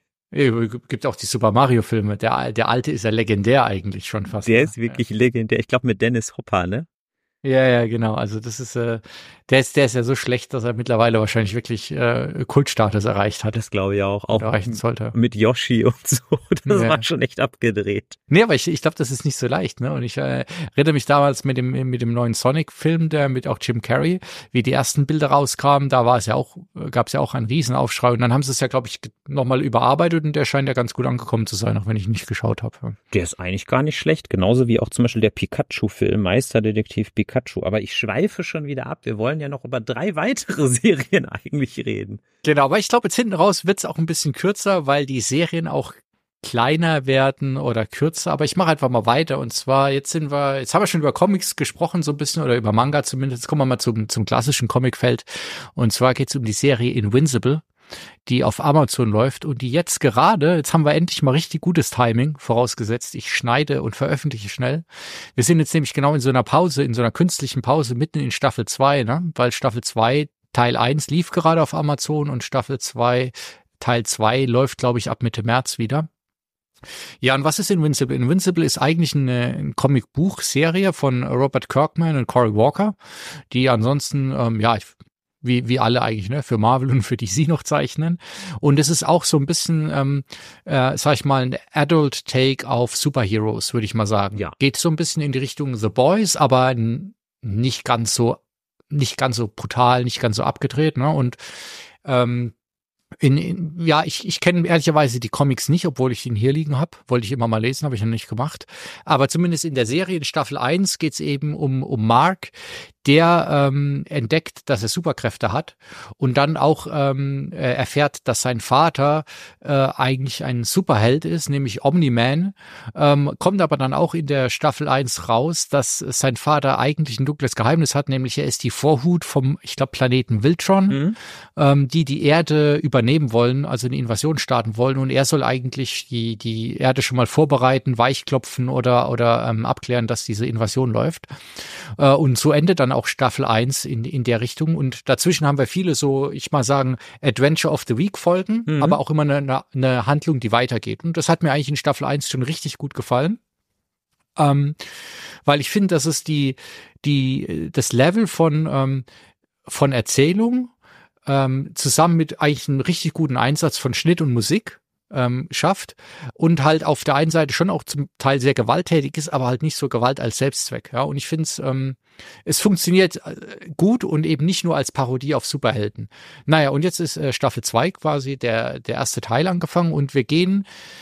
gibt auch die Super Mario Filme. Der, der alte ist ja legendär eigentlich schon fast. Der ist wirklich ja. legendär. Ich glaube mit Dennis Hopper, ne? Ja, ja, genau. Also das ist, äh, der ist, der ist ja so schlecht, dass er mittlerweile wahrscheinlich wirklich äh, Kultstatus erreicht hat. Das glaube ich auch. Auch erreichen sollte. Mit Yoshi und so. Das ja. war schon echt abgedreht. Nee, aber ich, ich glaube, das ist nicht so leicht, ne? Und ich äh, erinnere mich damals mit dem mit dem neuen Sonic-Film, der mit auch Jim Carrey, wie die ersten Bilder rauskamen, da war es ja auch, gab es ja auch einen Riesenaufschrei. Und dann haben sie es ja, glaube ich, nochmal überarbeitet und der scheint ja ganz gut angekommen zu sein, auch wenn ich nicht geschaut habe. Der ist eigentlich gar nicht schlecht. Genauso wie auch zum Beispiel der Pikachu-Film, Meisterdetektiv Pikachu. Aber ich schweife schon wieder ab. Wir wollen ja noch über drei weitere Serien eigentlich reden. Genau, aber ich glaube, jetzt hinten raus wird es auch ein bisschen kürzer, weil die Serien auch kleiner werden oder kürzer. Aber ich mache einfach mal weiter. Und zwar, jetzt sind wir, jetzt haben wir schon über Comics gesprochen, so ein bisschen, oder über Manga zumindest. Jetzt kommen wir mal zum, zum klassischen Comicfeld. Und zwar geht es um die Serie Invincible, die auf Amazon läuft und die jetzt gerade, jetzt haben wir endlich mal richtig gutes Timing, vorausgesetzt, ich schneide und veröffentliche schnell. Wir sind jetzt nämlich genau in so einer Pause, in so einer künstlichen Pause mitten in Staffel zwei, ne? Weil Staffel zwei Teil eins lief gerade auf Amazon und Staffel zwei Teil zwei läuft, glaube ich, ab Mitte März wieder. Ja, und was ist Invincible? Invincible ist eigentlich eine, eine Comic-Buch-Serie von Robert Kirkman und Cory Walker, die ansonsten, ähm, ja, ich wie wie alle eigentlich, ne, für Marvel und für D C noch zeichnen. Und es ist auch so ein bisschen, ähm, äh, sag ich mal, ein Adult Take auf Superheroes, würde ich mal sagen. Ja. Geht so ein bisschen in die Richtung The Boys, aber n- nicht ganz so, nicht ganz so brutal, nicht ganz so abgedreht, ne? Und ähm, In, in, ja, ich, ich kenne ehrlicherweise die Comics nicht, obwohl ich ihn hier liegen habe. Wollte ich immer mal lesen, habe ich noch nicht gemacht. Aber zumindest in der Serie, in Staffel eins, geht es eben um, um Mark, der ähm, entdeckt, dass er Superkräfte hat und dann auch ähm, erfährt, dass sein Vater äh, eigentlich ein Superheld ist, nämlich Omni-Man. Ähm, kommt aber dann auch in der Staffel eins raus, dass sein Vater eigentlich ein dunkles Geheimnis hat, nämlich er ist die Vorhut vom, ich glaube, Planeten Viltron, mhm. ähm, die die Erde übernehmen wollen, also eine Invasion starten wollen und er soll eigentlich die die Erde schon mal vorbereiten, weichklopfen oder oder ähm, abklären, dass diese Invasion läuft. Äh, und so endet dann auch Staffel eins in in der Richtung und dazwischen haben wir viele so, ich mal sagen, Adventure of the Week Folgen, mhm. aber auch immer eine, eine Handlung, die weitergeht. Und das hat mir eigentlich in Staffel eins schon richtig gut gefallen. Ähm, weil ich finde, dass es die die das Level von ähm, von Erzählung Ähm, zusammen mit eigentlich einem richtig guten Einsatz von Schnitt und Musik ähm, schafft und halt auf der einen Seite schon auch zum Teil sehr gewalttätig ist, aber halt nicht so Gewalt als Selbstzweck. Ja, und ich finde es, ähm, es funktioniert gut und eben nicht nur als Parodie auf Superhelden. Naja, und jetzt ist äh, Staffel zwei quasi der der erste Teil angefangen und wir gehen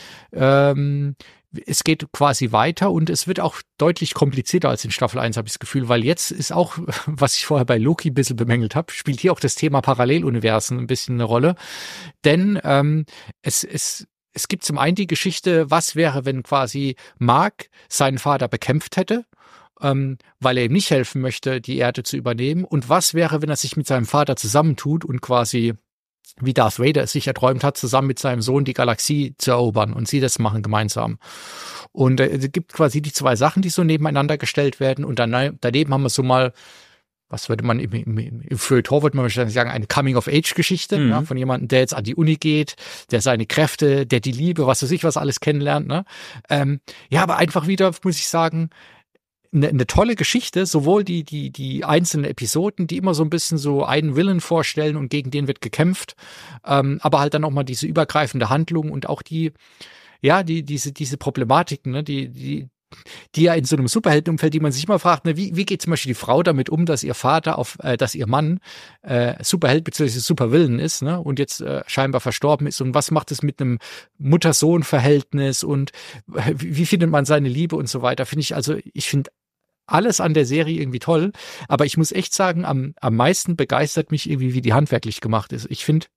ähm, es geht quasi weiter und es wird auch deutlich komplizierter als in Staffel eins, habe ich das Gefühl, weil jetzt ist auch, was ich vorher bei Loki ein bisschen bemängelt habe, spielt hier auch das Thema Paralleluniversen ein bisschen eine Rolle. Denn ähm, es, es, es gibt zum einen die Geschichte, was wäre, wenn quasi Mark seinen Vater bekämpft hätte, ähm, weil er ihm nicht helfen möchte, die Erde zu übernehmen. Und was wäre, wenn er sich mit seinem Vater zusammentut und quasi wie Darth Vader es sich erträumt hat, zusammen mit seinem Sohn die Galaxie zu erobern und sie das machen gemeinsam. Und äh, es gibt quasi die zwei Sachen, die so nebeneinander gestellt werden und dann daneben haben wir so mal, was würde man im, im, im Feuilleton würde man wahrscheinlich sagen, eine Coming-of-Age-Geschichte, mhm. ja, von jemandem, der jetzt an die Uni geht, der seine Kräfte, der die Liebe, was weiß ich, was alles kennenlernt. Ne? Ähm, ja, aber einfach wieder, muss ich sagen, Eine, eine tolle Geschichte, sowohl die, die, die einzelnen Episoden, die immer so ein bisschen so einen Villain vorstellen und gegen den wird gekämpft, ähm, aber halt dann auch mal diese übergreifende Handlung und auch die, ja, die, diese, diese Problematiken, ne, die, die, die ja in so einem Superheldenumfeld, die man sich immer fragt, ne, wie, wie geht zum Beispiel die Frau damit um, dass ihr Vater auf, äh, dass ihr Mann äh, Superheld bzw. Supervillain ist, ne, und jetzt äh, scheinbar verstorben ist und was macht es mit einem Mutter-Sohn-Verhältnis und äh, wie, wie findet man seine Liebe und so weiter, finde ich, also ich finde alles an der Serie irgendwie toll, aber ich muss echt sagen, am, am meisten begeistert mich irgendwie, wie die handwerklich gemacht ist. Ich finde,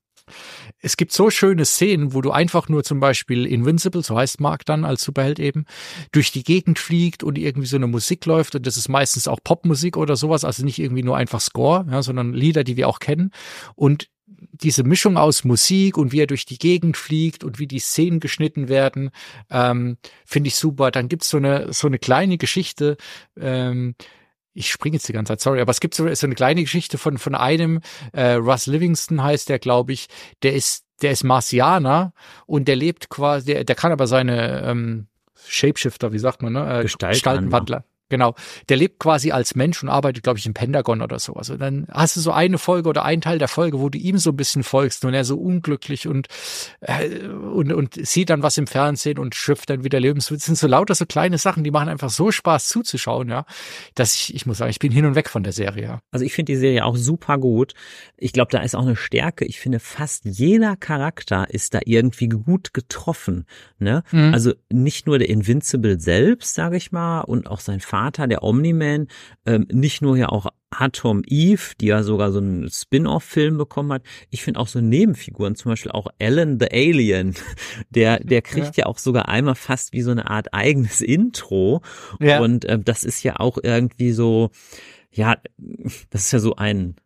es gibt so schöne Szenen, wo du einfach nur zum Beispiel Invincible, so heißt Mark dann als Superheld eben, durch die Gegend fliegt und irgendwie so eine Musik läuft und das ist meistens auch Popmusik oder sowas, also nicht irgendwie nur einfach Score, ja, sondern Lieder, die wir auch kennen und diese Mischung aus Musik und wie er durch die Gegend fliegt und wie die Szenen geschnitten werden, ähm, finde ich super. Dann gibt's so eine so eine kleine Geschichte, ähm, ich springe jetzt die ganze Zeit, sorry, aber es gibt so, so eine kleine Geschichte von von einem, äh, Russ Livingston heißt der, glaube ich, der ist der ist Marsianer und der lebt quasi, der, der kann aber seine ähm, Shapeshifter, wie sagt man, ne? Äh, Gestaltenwandler. Genau, der lebt quasi als Mensch und arbeitet, glaube ich, im Pentagon oder so. Also dann hast du so eine Folge oder einen Teil der Folge, wo du ihm so ein bisschen folgst und er so unglücklich und äh, und und sieht dann was im Fernsehen und schöpft dann wieder Lebenswitz. Das sind so lauter so kleine Sachen, die machen einfach so Spaß zuzuschauen, ja, dass ich, ich muss sagen, ich bin hin und weg von der Serie. Ja. Also ich finde die Serie auch super gut. Ich glaube, da ist auch eine Stärke. Ich finde, fast jeder Charakter ist da irgendwie gut getroffen. Ne? Mhm. Also nicht nur der Invincible selbst, sage ich mal, und auch sein Vater, der Omni-Man, ähm, nicht nur ja auch Atom Eve, die ja sogar so einen Spin-off-Film bekommen hat. Ich finde auch so Nebenfiguren, zum Beispiel auch Alan the Alien, der der kriegt ja. ja auch sogar einmal fast wie so eine Art eigenes Intro. Ja. Und ähm, das ist ja auch irgendwie so, ja, das ist ja so ein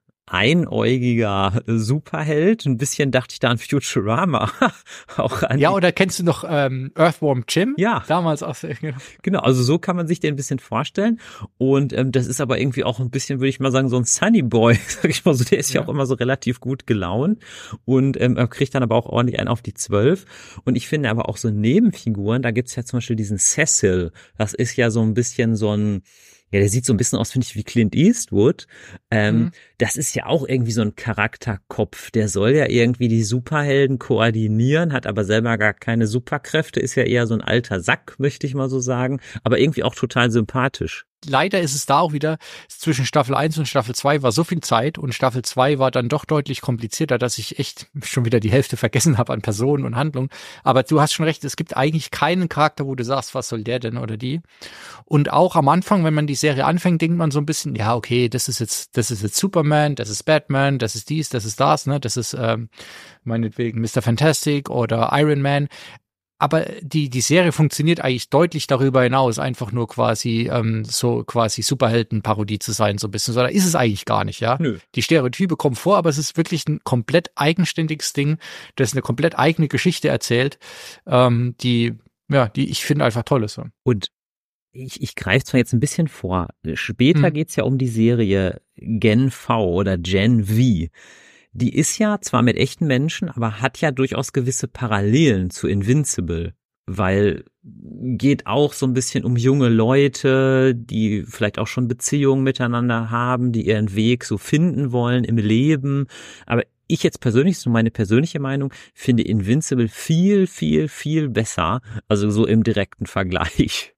einäugiger Superheld. Ein bisschen dachte ich da an Futurama. auch an ja, oder kennst du noch ähm, Earthworm Jim? Ja. Damals auch. Genau. genau, also so kann man sich den ein bisschen vorstellen. Und ähm, das ist aber irgendwie auch ein bisschen, würde ich mal sagen, so ein Sunny Boy, sag ich mal so. Der ist ja, ja auch immer so relativ gut gelaunt und ähm, kriegt dann aber auch ordentlich einen auf die Zwölf. Und ich finde aber auch so Nebenfiguren, da gibt's ja zum Beispiel diesen Cecil. Das ist ja so ein bisschen so ein Ja, der sieht so ein bisschen aus, finde ich, wie Clint Eastwood. Ähm, mhm. Das ist ja auch irgendwie so ein Charakterkopf. Der soll ja irgendwie die Superhelden koordinieren, hat aber selber gar keine Superkräfte, ist ja eher so ein alter Sack, möchte ich mal so sagen. Aber irgendwie auch total sympathisch. Leider ist es da auch wieder, zwischen Staffel eins und Staffel zwei war so viel Zeit und Staffel zwei war dann doch deutlich komplizierter, dass ich echt schon wieder die Hälfte vergessen habe an Personen und Handlungen. Aber du hast schon recht, es gibt eigentlich keinen Charakter, wo du sagst, was soll der denn oder die. Und auch am Anfang, wenn man die Serie anfängt, denkt man so ein bisschen, ja, okay, das ist jetzt, das ist jetzt Superman, das ist Batman, das ist dies, das ist das, ne, das ist ähm, meinetwegen Mister Fantastic oder Iron Man. Aber die die Serie funktioniert eigentlich deutlich darüber hinaus, einfach nur quasi ähm, so quasi Superhelden-Parodie zu sein, so ein bisschen. So, da ist es eigentlich gar nicht, ja. Nö. Die Stereotype kommen vor, aber es ist wirklich ein komplett eigenständiges Ding, das eine komplett eigene Geschichte erzählt, ähm, die ja, die ich finde einfach toll ist. So. Und ich, ich greife zwar jetzt ein bisschen vor. Später hm. geht's ja um die Serie Gen V oder Gen V. Die ist ja zwar mit echten Menschen, aber hat ja durchaus gewisse Parallelen zu Invincible, weil geht auch so ein bisschen um junge Leute, die vielleicht auch schon Beziehungen miteinander haben, die ihren Weg so finden wollen im Leben. Aber ich jetzt persönlich, so meine persönliche Meinung, finde Invincible viel, viel, viel besser. Also so im direkten Vergleich.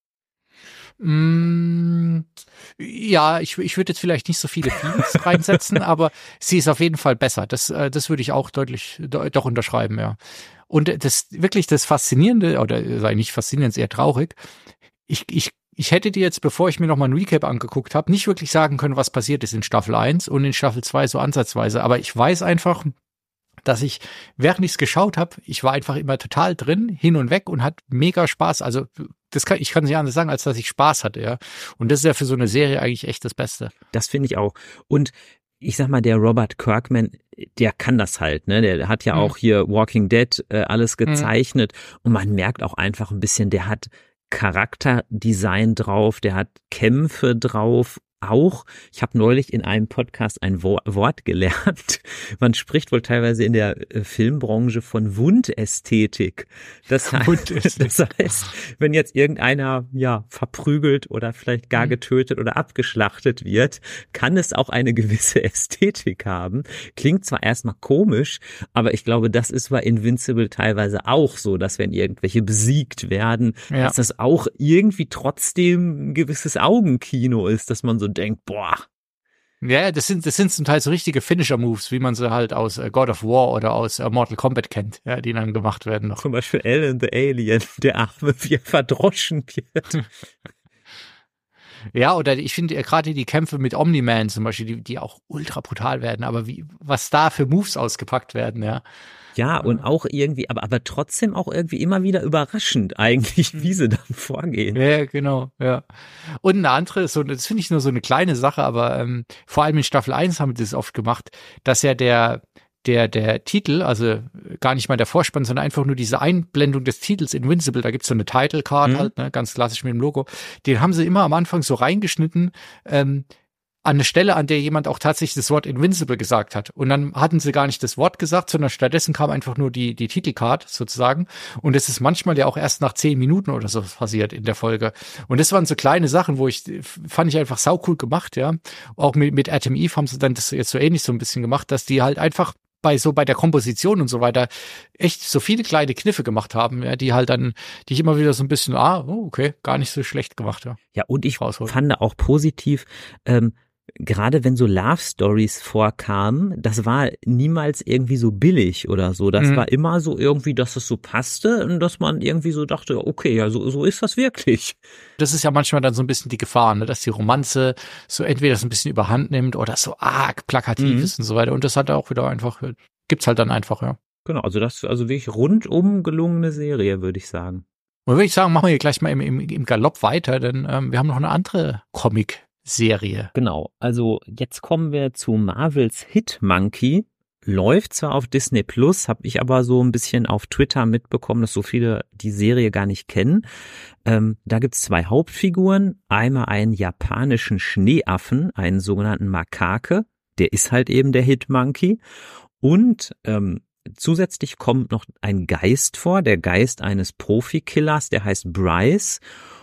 Mm, ja, ich, ich würde jetzt vielleicht nicht so viele Feels reinsetzen, aber sie ist auf jeden Fall besser. Das, äh, das würde ich auch deutlich do, doch unterschreiben, ja. Und das wirklich das Faszinierende, oder sei nicht faszinierend, eher traurig, ich, ich, ich hätte dir jetzt, bevor ich mir nochmal ein Recap angeguckt habe, nicht wirklich sagen können, was passiert ist in Staffel eins und in Staffel zwei so ansatzweise, aber ich weiß einfach, dass ich, während ich es geschaut habe, ich war einfach immer total drin, hin und weg und hat mega Spaß. Also das kann, ich kann nicht anders sagen, als dass ich Spaß hatte, ja. Und das ist ja für so eine Serie eigentlich echt das Beste. Das finde ich auch. Und ich sag mal, der Robert Kirkman, der kann das halt, ne? Der hat ja mhm. auch hier Walking Dead äh, alles gezeichnet mhm. und man merkt auch einfach ein bisschen, der hat Charakterdesign drauf, der hat Kämpfe drauf. Auch, ich habe neulich in einem Podcast ein Wort gelernt. Man spricht wohl teilweise in der Filmbranche von Wundästhetik. Das heißt, das heißt, wenn jetzt irgendeiner ja verprügelt oder vielleicht gar getötet oder abgeschlachtet wird, kann es auch eine gewisse Ästhetik haben. Klingt zwar erstmal komisch, aber ich glaube, das ist bei Invincible teilweise auch so, dass wenn irgendwelche besiegt werden, ja. dass das auch irgendwie trotzdem ein gewisses Augenkino ist, dass man so denkt, boah. Ja, das sind, das sind zum Teil so richtige Finisher-Moves, wie man sie halt aus äh, God of War oder aus äh, Mortal Kombat kennt, ja, die dann gemacht werden noch. Zum Beispiel Alan the Alien, der Arme, wie er verdroschen wird. Ja, oder ich finde gerade die Kämpfe mit Omni-Man zum Beispiel, die, die auch ultra brutal werden, aber wie, was da für Moves ausgepackt werden, ja. Ja, und auch irgendwie, aber, aber trotzdem auch irgendwie immer wieder überraschend eigentlich, wie sie dann vorgehen. Ja, genau, ja. Und eine andere, so, das finde ich nur so eine kleine Sache, aber ähm, vor allem in Staffel eins haben wir das oft gemacht, dass ja der, der, der Titel, also gar nicht mal der Vorspann, sondern einfach nur diese Einblendung des Titels Invincible, da gibt's so eine Title Card mhm. halt, ne, ganz klassisch mit dem Logo, den haben sie immer am Anfang so reingeschnitten, ähm, an eine Stelle, an der jemand auch tatsächlich das Wort Invincible gesagt hat. Und dann hatten sie gar nicht das Wort gesagt, sondern stattdessen kam einfach nur die, die Titelcard sozusagen. Und das ist manchmal ja auch erst nach zehn Minuten oder so passiert in der Folge. Und das waren so kleine Sachen, wo ich, fand ich einfach saucool gemacht, ja. Auch mit, mit Atom Eve haben sie dann das jetzt so ähnlich so ein bisschen gemacht, dass die halt einfach bei so bei der Komposition und so weiter echt so viele kleine Kniffe gemacht haben, ja, die halt dann, die ich immer wieder so ein bisschen, ah, oh, okay, gar nicht so schlecht gemacht, ja. Ja, und ich rausholen. Fand auch positiv, ähm, gerade wenn so Love Stories vorkamen, das war niemals irgendwie so billig oder so. Das mhm. war immer so irgendwie, dass es so passte und dass man irgendwie so dachte, okay, ja, so, so ist das wirklich. Das ist ja manchmal dann so ein bisschen die Gefahr, ne, dass die Romanze so entweder so ein bisschen überhand nimmt oder so arg plakativ mhm. ist und so weiter. Und das hat auch wieder einfach, gibt's halt dann einfach, ja. Genau, also das ist also wirklich rundum gelungene Serie, würde ich sagen. Und würde ich sagen, machen wir hier gleich mal im, im, im Galopp weiter, denn ähm, wir haben noch eine andere Comic- Serie. Genau, also jetzt kommen wir zu Marvels Hitmonkey. Läuft zwar auf Disney Plus, habe ich aber so ein bisschen auf Twitter mitbekommen, dass so viele die Serie gar nicht kennen. Ähm, da gibt's zwei Hauptfiguren. Einmal einen japanischen Schneeaffen, einen sogenannten Makake. Der ist halt eben der Hitmonkey. Und ähm, zusätzlich kommt noch ein Geist vor, der Geist eines Profikillers, der heißt Bryce.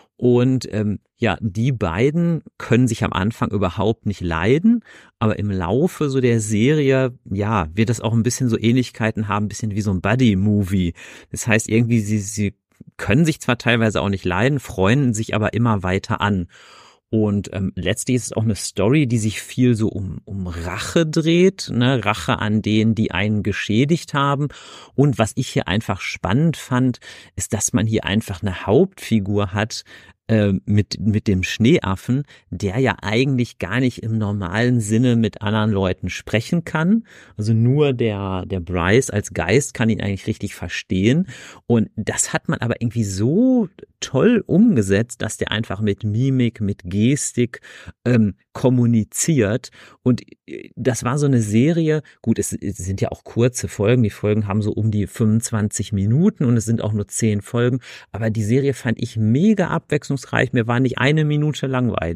Und ähm, ja, die beiden können sich am Anfang überhaupt nicht leiden, aber im Laufe so der Serie, ja, wird das auch ein bisschen so Ähnlichkeiten haben, ein bisschen wie so ein Buddy-Movie. Das heißt irgendwie, sie, sie können sich zwar teilweise auch nicht leiden, freunden sich aber immer weiter an. Und ähm, letztlich ist es auch eine Story, die sich viel so um um Rache dreht, ne, Rache an denen, die einen geschädigt haben. Und was ich hier einfach spannend fand, ist, dass man hier einfach eine Hauptfigur hat, äh, mit mit dem Schneeaffen, der ja eigentlich gar nicht im normalen Sinne mit anderen Leuten sprechen kann. Also nur der der Bryce als Geist kann ihn eigentlich richtig verstehen. Und das hat man aber irgendwie so toll umgesetzt, dass der einfach mit Mimik, mit Gestik ähm, kommuniziert. Und das war so eine Serie, gut, es, es sind ja auch kurze Folgen, die Folgen haben so um die fünfundzwanzig Minuten und es sind auch nur zehn Folgen, aber die Serie fand ich mega abwechslungsreich, mir war nicht eine Minute langweilig.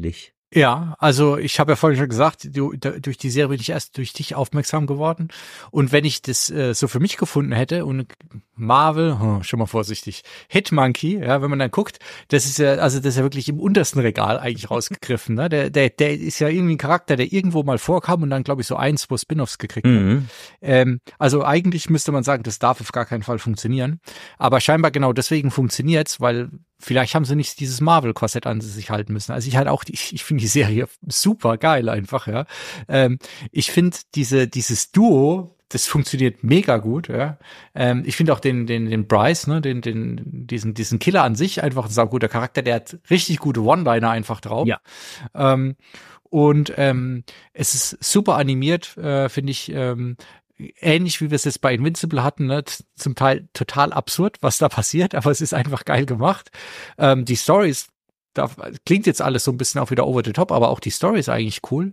Ja, also ich habe ja vorhin schon gesagt, du, da, durch die Serie bin ich erst durch dich aufmerksam geworden. Und wenn ich das äh, so für mich gefunden hätte und Marvel, hm, schon mal vorsichtig, Hitmonkey, ja, wenn man dann guckt, das ist ja, also das ist ja wirklich im untersten Regal eigentlich rausgegriffen. Ne? Der, der, der ist ja irgendwie ein Charakter, der irgendwo mal vorkam und dann, glaube ich, so ein, zwei Spin-offs gekriegt Mhm. hat. Ähm, also eigentlich müsste man sagen, das darf auf gar keinen Fall funktionieren. Aber scheinbar genau deswegen funktioniert's, weil vielleicht haben sie nicht dieses Marvel-Korsett an sich halten müssen. Also ich halt auch, ich, ich finde die Serie super geil einfach, ja. Ähm, ich finde diese, dieses Duo, das funktioniert mega gut, ja. Ähm, ich finde auch den, den, den Bryce, ne, den, den, diesen, diesen Killer an sich einfach ein sauguter Charakter, der hat richtig gute One-Liner einfach drauf. Ja. Ähm, und ähm, es ist super animiert, äh, finde ich, ähm, ähnlich wie wir es jetzt bei Invincible hatten, ne? Zum Teil total absurd, was da passiert, aber es ist einfach geil gemacht. Ähm, die Stories, da klingt jetzt alles so ein bisschen auch wieder over the top, aber auch die Story ist eigentlich cool.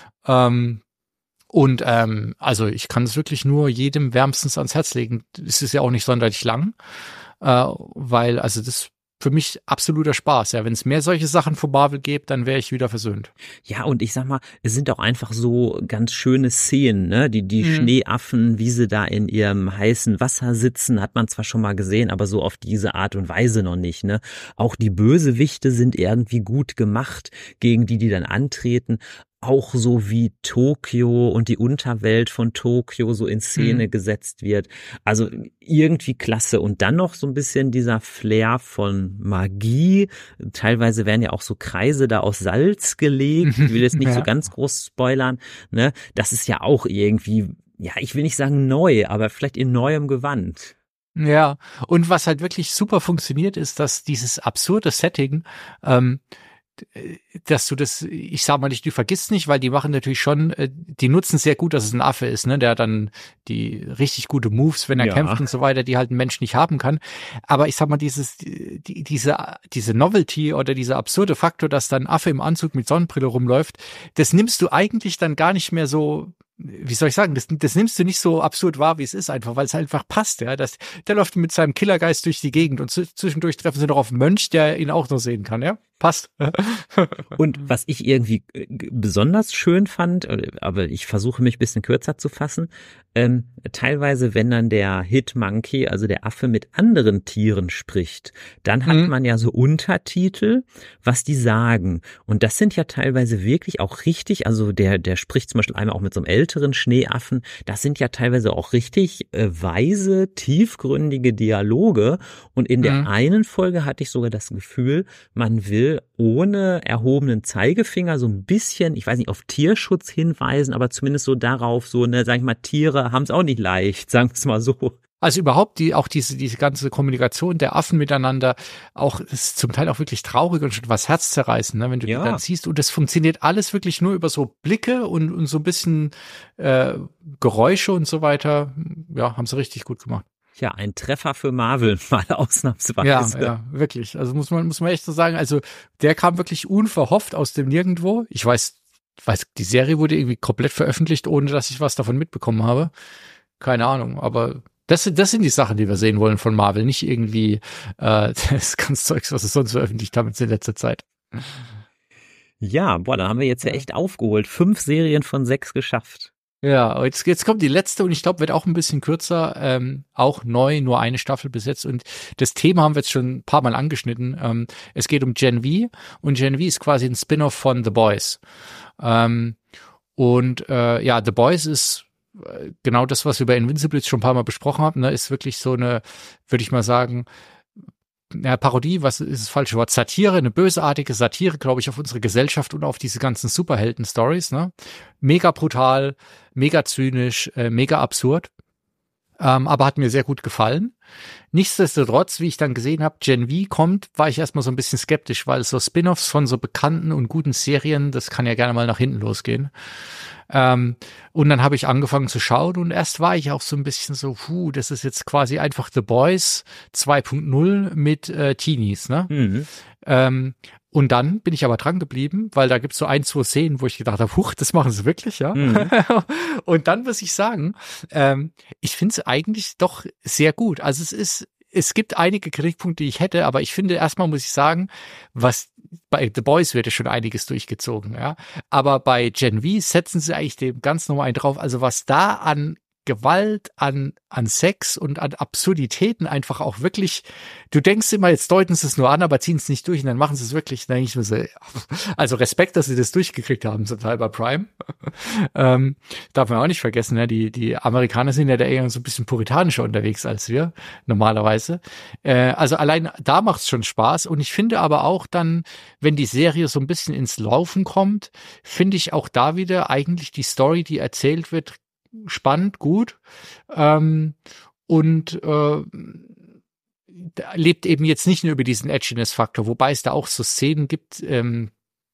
Ähm, und ähm, also ich kann es wirklich nur jedem wärmstens ans Herz legen. Es ist ja auch nicht sonderlich lang, äh, weil also das für mich absoluter Spaß. Ja, wenn es mehr solche Sachen von Marvel gibt, dann wäre ich wieder versöhnt. Ja, und ich sag mal, es sind auch einfach so ganz schöne Szenen, ne? Die, die Mhm. Schneeaffen, wie sie da in ihrem heißen Wasser sitzen, hat man zwar schon mal gesehen, aber so auf diese Art und Weise noch nicht, ne? Auch die Bösewichte sind irgendwie gut gemacht, gegen die, die dann antreten. Auch so wie Tokio und die Unterwelt von Tokio so in Szene Mhm. gesetzt wird. Also irgendwie klasse. Und dann noch so ein bisschen dieser Flair von Magie. Teilweise werden ja auch so Kreise da aus Salz gelegt. Ich will jetzt nicht so Ja. ganz groß spoilern, ne? Das ist ja auch irgendwie, ja, ich will nicht sagen neu, aber vielleicht in neuem Gewand. Ja, und was halt wirklich super funktioniert, ist, dass dieses absurde Setting, ähm, d- dass du das, ich sag mal nicht, du vergisst nicht, weil die machen natürlich schon, äh, die nutzen sehr gut, dass es ein Affe ist, ne, der dann die richtig gute Moves, wenn er Ja. kämpft und so weiter, die halt ein Mensch nicht haben kann. Aber ich sag mal, dieses, die, diese, diese Novelty oder dieser absurde Faktor, dass da ein Affe im Anzug mit Sonnenbrille rumläuft, das nimmst du eigentlich dann gar nicht mehr so, wie soll ich sagen, das, das nimmst du nicht so absurd wahr, wie es ist einfach, weil es einfach passt, ja. Das, der läuft mit seinem Killergeist durch die Gegend und zwischendurch treffen sie noch auf einen Mönch, der ihn auch noch sehen kann, ja. Passt. Und was ich irgendwie äh, besonders schön fand, aber ich versuche mich ein bisschen kürzer zu fassen, ähm, teilweise, wenn dann der Hitmonkey, also der Affe, mit anderen Tieren spricht, dann hat Mhm. man ja so Untertitel, was die sagen. Und das sind ja teilweise wirklich auch richtig, also der, der spricht zum Beispiel einmal auch mit so einem älteren Schneeaffen, das sind ja teilweise auch richtig äh, weise, tiefgründige Dialoge. Und in der Mhm. einen Folge hatte ich sogar das Gefühl, man will ohne erhobenen Zeigefinger so ein bisschen, ich weiß nicht, auf Tierschutz hinweisen, aber zumindest so darauf, so, ne, sag ich mal, Tiere haben es auch nicht leicht, sagen wir es mal so. Also überhaupt die, auch diese, diese ganze Kommunikation der Affen miteinander, auch, ist zum Teil auch wirklich traurig und schon was herzzerreißen, ne, wenn du Ja. die dann siehst. Und das funktioniert alles wirklich nur über so Blicke und, und so ein bisschen, äh, Geräusche und so weiter. Ja, haben sie richtig gut gemacht. Ja, ein Treffer für Marvel, mal ausnahmsweise. Ja, ja, wirklich. Also muss man, muss man echt so sagen. Also der kam wirklich unverhofft aus dem Nirgendwo. Ich weiß, weiß, die Serie wurde irgendwie komplett veröffentlicht, ohne dass ich was davon mitbekommen habe. Keine Ahnung, aber das sind, das sind die Sachen, die wir sehen wollen von Marvel, nicht irgendwie äh, das ganze Zeugs, was es sonst veröffentlicht haben in letzter Zeit. Ja, boah, da haben wir jetzt ja Ja. echt aufgeholt. Fünf Serien von sechs geschafft. Ja, jetzt, jetzt kommt die letzte und ich glaube, wird auch ein bisschen kürzer, ähm, auch neu, nur eine Staffel bis jetzt. Und das Thema haben wir jetzt schon ein paar Mal angeschnitten. Ähm, es geht um Gen V und Gen V ist quasi ein Spin-off von The Boys. Ähm, und äh, ja, The Boys ist äh, genau das, was wir bei Invincible jetzt schon ein paar Mal besprochen haben, ne, ist wirklich so eine, würde ich mal sagen, ja, Parodie, was ist das falsche Wort? Satire, eine bösartige Satire, glaube ich, auf unsere Gesellschaft und auf diese ganzen Superhelden-Stories, ne? Mega brutal, mega zynisch, äh, mega absurd. Ähm, aber hat mir sehr gut gefallen. Nichtsdestotrotz, wie ich dann gesehen habe, Gen V kommt, war ich erstmal so ein bisschen skeptisch, weil so Spin-offs von so bekannten und guten Serien, das kann ja gerne mal nach hinten losgehen. Ähm, und dann habe ich angefangen zu schauen und erst war ich auch so ein bisschen so, puh, das ist jetzt quasi einfach The Boys zwei Punkt null mit äh, Teenies, ne? Mhm. Ähm, und dann bin ich aber dran geblieben, weil da gibt's so ein, zwei Szenen, wo ich gedacht habe, huch, das machen sie wirklich, ja. Mhm. Und dann muss ich sagen, ähm, ich finde es eigentlich doch sehr gut. Also es ist, es gibt einige Kritikpunkte, die ich hätte, aber ich finde erstmal muss ich sagen, was bei The Boys wird ja schon einiges durchgezogen, ja. Aber bei Gen V setzen sie eigentlich dem ganz normal einen drauf. Also was da an Gewalt, an, an Sex und an Absurditäten einfach auch wirklich, du denkst immer, jetzt deuten sie es nur an, aber ziehen es nicht durch und dann machen sie es wirklich, dann denke ich mir so, also Respekt, dass sie das durchgekriegt haben, zum Teil bei Prime. ähm, darf man auch nicht vergessen, ja, die, die Amerikaner sind ja da eher so ein bisschen puritanischer unterwegs als wir, normalerweise. Äh, also allein da macht es schon Spaß und ich finde aber auch dann, wenn die Serie so ein bisschen ins Laufen kommt, finde ich auch da wieder eigentlich die Story, die erzählt wird, spannend, gut ähm, und äh, lebt eben jetzt nicht nur über diesen Edginess-Faktor, wobei es da auch so Szenen gibt. Ähm,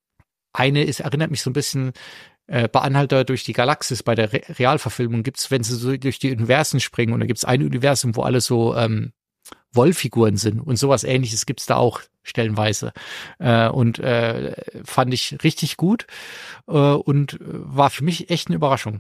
eine ist, erinnert mich so ein bisschen äh, bei Anhalter durch die Galaxis bei der Re- Realverfilmung gibt's, wenn sie so durch die Universen springen und da gibt's ein Universum, wo alle so ähm, Wollfiguren sind und sowas Ähnliches gibt's da auch stellenweise äh, und äh, fand ich richtig gut äh, und war für mich echt eine Überraschung.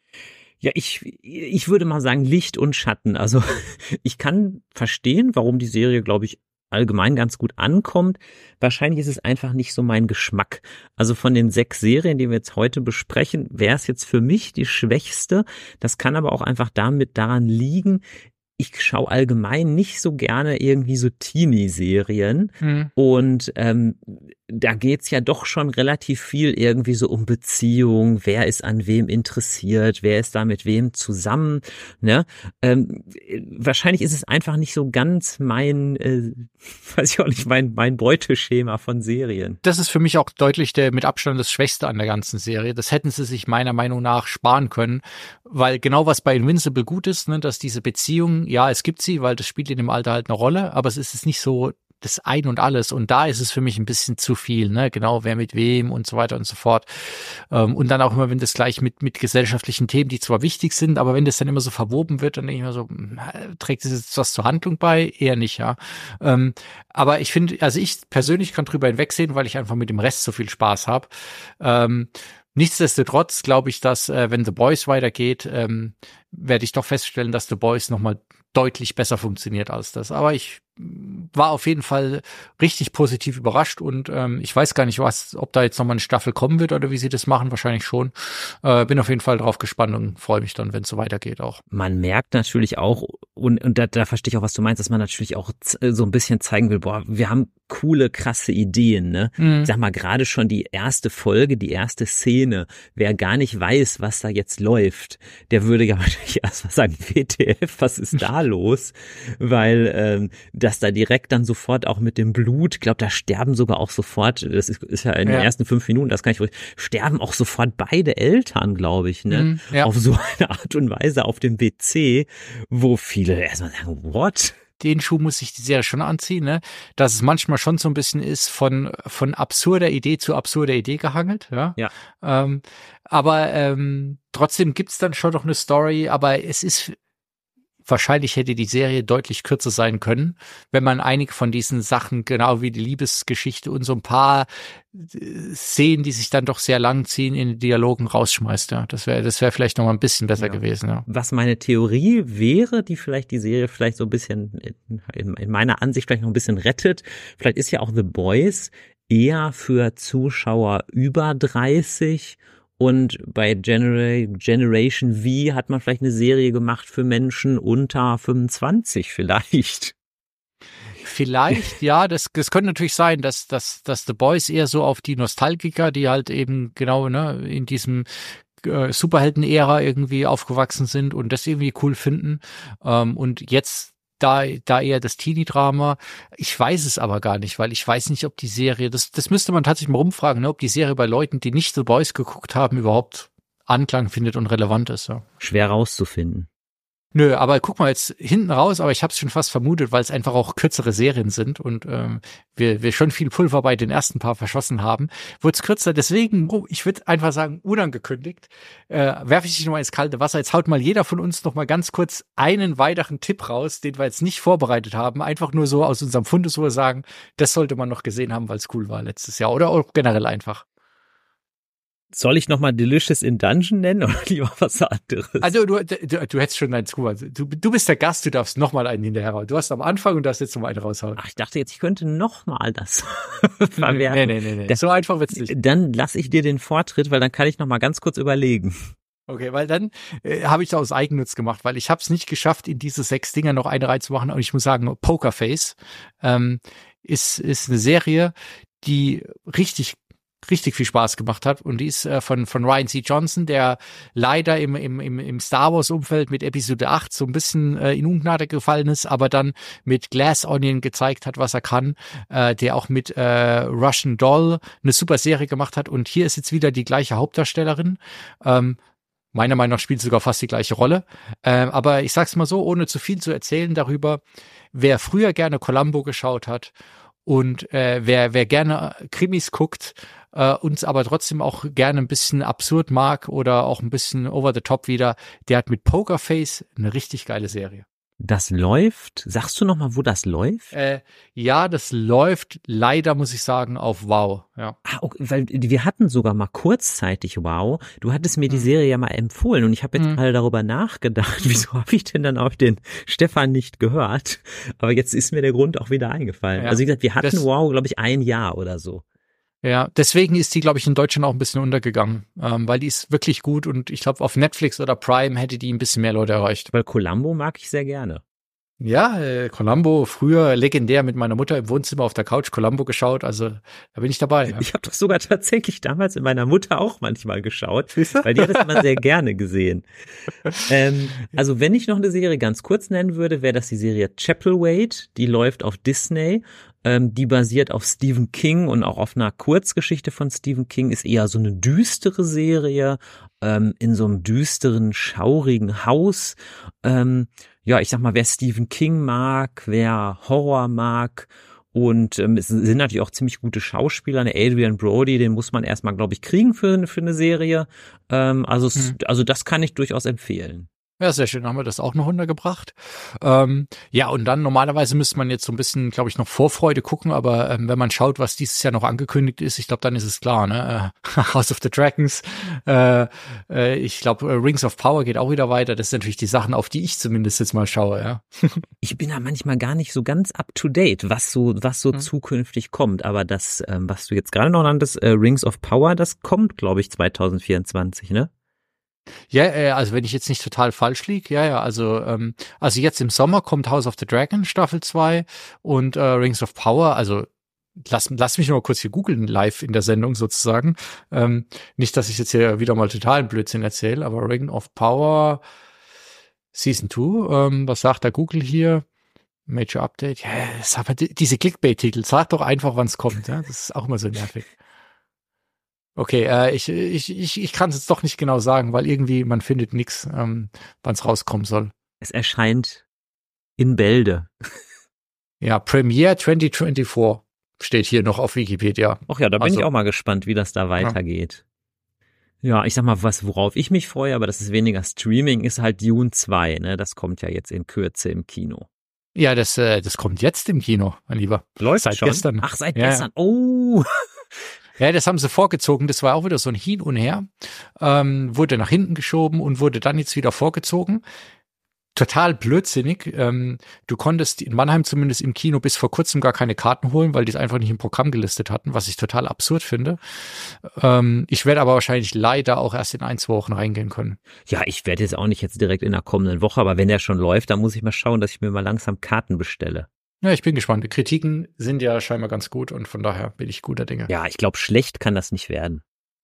Ja, ich, ich würde mal sagen Licht und Schatten. Also ich kann verstehen, warum die Serie, glaube ich, allgemein ganz gut ankommt. Wahrscheinlich ist es einfach nicht so mein Geschmack. Also von den sechs Serien, die wir jetzt heute besprechen, wäre es jetzt für mich die schwächste. Das kann aber auch einfach damit daran liegen, ich schaue allgemein nicht so gerne irgendwie so Teenie-Serien mhm. und ähm, da geht's ja doch schon relativ viel irgendwie so um Beziehung, wer ist an wem interessiert, wer ist da mit wem zusammen, ne? Ähm, wahrscheinlich ist es einfach nicht so ganz mein, äh, weiß ich auch nicht, mein mein Beuteschema von Serien. Das ist für mich auch deutlich der mit Abstand das Schwächste an der ganzen Serie. Das hätten sie sich meiner Meinung nach sparen können, weil genau was bei Invincible gut ist, ne, dass diese Beziehung, ja, es gibt sie, weil das spielt in dem Alter halt eine Rolle, aber es ist es nicht so das Ein und Alles. Und da ist es für mich ein bisschen zu viel, ne? Genau, wer mit wem und so weiter und so fort. Ähm, und dann auch immer, wenn das gleich mit mit gesellschaftlichen Themen, die zwar wichtig sind, aber wenn das dann immer so verwoben wird, dann denke ich mir so, trägt das jetzt was zur Handlung bei? Eher nicht, ja. Ähm, aber ich finde, also ich persönlich kann drüber hinwegsehen, weil ich einfach mit dem Rest so viel Spaß habe. Ähm, Nichtsdestotrotz glaube ich, dass äh, wenn The Boys weitergeht, ähm, werde ich doch feststellen, dass The Boys nochmal deutlich besser funktioniert als das. Aber ich war auf jeden Fall richtig positiv überrascht und ähm, ich weiß gar nicht, was, ob da jetzt nochmal eine Staffel kommen wird oder wie sie das machen, wahrscheinlich schon. Äh, bin auf jeden Fall drauf gespannt und freue mich dann, wenn es so weitergeht auch. Man merkt natürlich auch, und, und da, da verstehe ich auch, was du meinst, dass man natürlich auch z- so ein bisschen zeigen will, boah, wir haben coole, krasse Ideen, ne? Mhm. Ich sag mal, gerade schon die erste Folge, die erste Szene, wer gar nicht weiß, was da jetzt läuft, der würde ja wahrscheinlich erst mal sagen, W T F, was ist da los? Weil ähm, dass da direkt dann sofort auch mit dem Blut, ich glaube, da sterben sogar auch sofort, das ist, ist ja in ja. den ersten fünf Minuten, das kann ich ruhig, sterben auch sofort beide Eltern, glaube ich, ne? Mhm, ja. Auf so eine Art und Weise auf dem W C, wo viele erstmal sagen, what? Den Schuh muss sich die Serie schon anziehen, ne? Dass es manchmal schon so ein bisschen ist von von absurder Idee zu absurder Idee gehangelt, ja. ja. Ähm, aber ähm, trotzdem gibt's dann schon noch eine Story, aber es ist wahrscheinlich hätte die Serie deutlich kürzer sein können, wenn man einige von diesen Sachen, genau wie die Liebesgeschichte und so ein paar Szenen, die sich dann doch sehr lang ziehen, in den Dialogen rausschmeißt. Ja, das wäre, das wäre vielleicht noch mal ein bisschen besser ja. gewesen. Ja. Was meine Theorie wäre, die vielleicht die Serie vielleicht so ein bisschen in, in meiner Ansicht vielleicht noch ein bisschen rettet. Vielleicht ist ja auch The Boys eher für Zuschauer über dreißig. Und bei Genera- Generation V hat man vielleicht eine Serie gemacht für Menschen unter fünfundzwanzig vielleicht. Vielleicht, ja, das, das könnte natürlich sein, dass, dass, dass The Boys eher so auf die Nostalgiker, die halt eben genau ne in diesem äh, Superhelden-Ära irgendwie aufgewachsen sind und das irgendwie cool finden. Ähm, und jetzt Da, da eher das Teenie-Drama. Ich weiß es aber gar nicht, weil ich weiß nicht, ob die Serie, das, das müsste man tatsächlich mal rumfragen, ne, ob die Serie bei Leuten, die nicht The Boys geguckt haben, überhaupt Anklang findet und relevant ist. Ja. Schwer rauszufinden. Nö, aber guck mal jetzt hinten raus, aber ich habe es schon fast vermutet, weil es einfach auch kürzere Serien sind und ähm, wir wir schon viel Pulver bei den ersten paar verschossen haben, wurde es kürzer. Deswegen, ich würde einfach sagen, unangekündigt, äh, werfe ich dich nochmal ins kalte Wasser. Jetzt haut mal jeder von uns noch mal ganz kurz einen weiteren Tipp raus, den wir jetzt nicht vorbereitet haben, einfach nur so aus unserem Fundus, wo wir sagen, das sollte man noch gesehen haben, weil es cool war letztes Jahr oder auch generell einfach. Soll ich nochmal Delicious in Dungeon nennen oder lieber was anderes? Also du, du, du hättest schon deinen Scuba. Du, du bist der Gast, du darfst nochmal einen hinterher raus. Du hast am Anfang und darfst jetzt nochmal einen raushauen. Ach, ich dachte jetzt, ich könnte nochmal das verwerten. Nee, nee, nee, nee. Das, so einfach wird's nicht. Dann lasse ich dir den Vortritt, weil dann kann ich nochmal ganz kurz überlegen. Okay, weil dann äh, habe ich das aus Eigennutz gemacht, weil ich habe es nicht geschafft, in diese sechs Dinger noch eine reinzumachen. Und ich muss sagen, Pokerface ähm, ist, ist eine Serie, die richtig richtig viel Spaß gemacht hat und die ist äh, von von Ryan C. Johnson, der leider im im im, im Star Wars Umfeld mit Episode acht so ein bisschen äh, in Ungnade gefallen ist, aber dann mit Glass Onion gezeigt hat, was er kann, äh, der auch mit äh, Russian Doll eine super Serie gemacht hat und hier ist jetzt wieder die gleiche Hauptdarstellerin. Ähm, meiner Meinung nach spielt sie sogar fast die gleiche Rolle, äh, aber ich sag's mal so, ohne zu viel zu erzählen darüber, wer früher gerne Columbo geschaut hat und äh, wer wer gerne Krimis guckt, äh, uns aber trotzdem auch gerne ein bisschen absurd mag oder auch ein bisschen over the top wieder, der hat mit Pokerface eine richtig geile Serie. Das läuft, sagst du nochmal, wo das läuft? Äh, ja, das läuft leider, muss ich sagen, auf Wow. Ja. Ah, okay, weil wir hatten sogar mal kurzzeitig Wow. Du hattest mir die hm. Serie ja mal empfohlen und ich habe jetzt hm. gerade darüber nachgedacht, wieso habe ich denn dann auch den Stefan nicht gehört? Aber jetzt ist mir der Grund auch wieder eingefallen. Ja. Also wie gesagt, wir hatten das, Wow, glaube ich, ein Jahr oder so. Ja, deswegen ist die, glaube ich, in Deutschland auch ein bisschen untergegangen, ähm, weil die ist wirklich gut und ich glaube, auf Netflix oder Prime hätte die ein bisschen mehr Leute erreicht. Weil Columbo mag ich sehr gerne. Ja, äh, Columbo, früher legendär mit meiner Mutter im Wohnzimmer auf der Couch Columbo geschaut, also da bin ich dabei. Ja. Ich habe doch sogar tatsächlich damals mit meiner Mutter auch manchmal geschaut, weil die hat das immer sehr gerne gesehen. Ähm, also wenn ich noch eine Serie ganz kurz nennen würde, wäre das die Serie Chapelwaite, die läuft auf Disney. Ähm, die basiert auf Stephen King und auch auf einer Kurzgeschichte von Stephen King, ist eher so eine düstere Serie, ähm, in so einem düsteren, schaurigen Haus. Ähm, ja, ich sag mal, wer Stephen King mag, wer Horror mag und ähm, es sind natürlich auch ziemlich gute Schauspieler. Eine Adrian Brody, den muss man erstmal, glaube ich, kriegen für, für eine Serie. Ähm, also, hm. also das kann ich durchaus empfehlen. Ja, sehr schön, haben wir das auch noch untergebracht. Ähm, ja, und dann normalerweise müsste man jetzt so ein bisschen, glaube ich, noch Vorfreude gucken, aber ähm, wenn man schaut, was dieses Jahr noch angekündigt ist, ich glaube, dann ist es klar, ne? Äh, House of the Dragons, äh, äh, ich glaube, Rings of Power geht auch wieder weiter. Das sind natürlich die Sachen, auf die ich zumindest jetzt mal schaue, ja. Ich bin da manchmal gar nicht so ganz up to date, was so, was so mhm. zukünftig kommt, aber das, ähm, was du jetzt gerade noch nanntest, äh, Rings of Power, das kommt, glaube ich, zwanzig vierundzwanzig, ne? Ja, äh, also wenn ich jetzt nicht total falsch liege, ja, ja, also ähm, also jetzt im Sommer kommt House of the Dragon Staffel zwei und äh, Rings of Power, also lass, lass mich noch mal kurz hier googeln, live in der Sendung sozusagen. Ähm, nicht, dass ich jetzt hier wieder mal totalen Blödsinn erzähle, aber Ring of Power Season zwei, ähm, was sagt der Google hier? Major Update, ja, sag mal, diese Clickbait-Titel, sag doch einfach, wann es kommt, ja, das ist auch immer so nervig. Okay, äh, ich ich ich ich kann es jetzt doch nicht genau sagen, weil irgendwie man findet nichts, ähm, wann es rauskommen soll. Es erscheint in Bälde. Ja, Premiere zwanzig vierundzwanzig steht hier noch auf Wikipedia. Ach ja, da bin also, ich auch mal gespannt, wie das da weitergeht. Ja. ja, ich sag mal, was worauf ich mich freue, aber das ist weniger Streaming, ist halt Dune zwei, ne? Das kommt ja jetzt in Kürze im Kino. Ja, das äh, das kommt jetzt im Kino, mein Lieber. Läuft seit schon? Gestern. Ach, seit ja. gestern. Oh. Ja, das haben sie vorgezogen. Das war auch wieder so ein Hin und Her. Ähm, wurde nach hinten geschoben und wurde dann jetzt wieder vorgezogen. Total blödsinnig. Ähm, du konntest in Mannheim zumindest im Kino bis vor kurzem gar keine Karten holen, weil die es einfach nicht im Programm gelistet hatten, was ich total absurd finde. Ähm, ich werde aber wahrscheinlich leider auch erst in ein, zwei Wochen reingehen können. Ja, ich werde jetzt auch nicht jetzt direkt in der kommenden Woche, aber wenn der schon läuft, dann muss ich mal schauen, dass ich mir mal langsam Karten bestelle. Ja, ich bin gespannt. Die Kritiken sind ja scheinbar ganz gut und von daher bin ich guter Dinge. Ja, ich glaube, schlecht kann das nicht werden.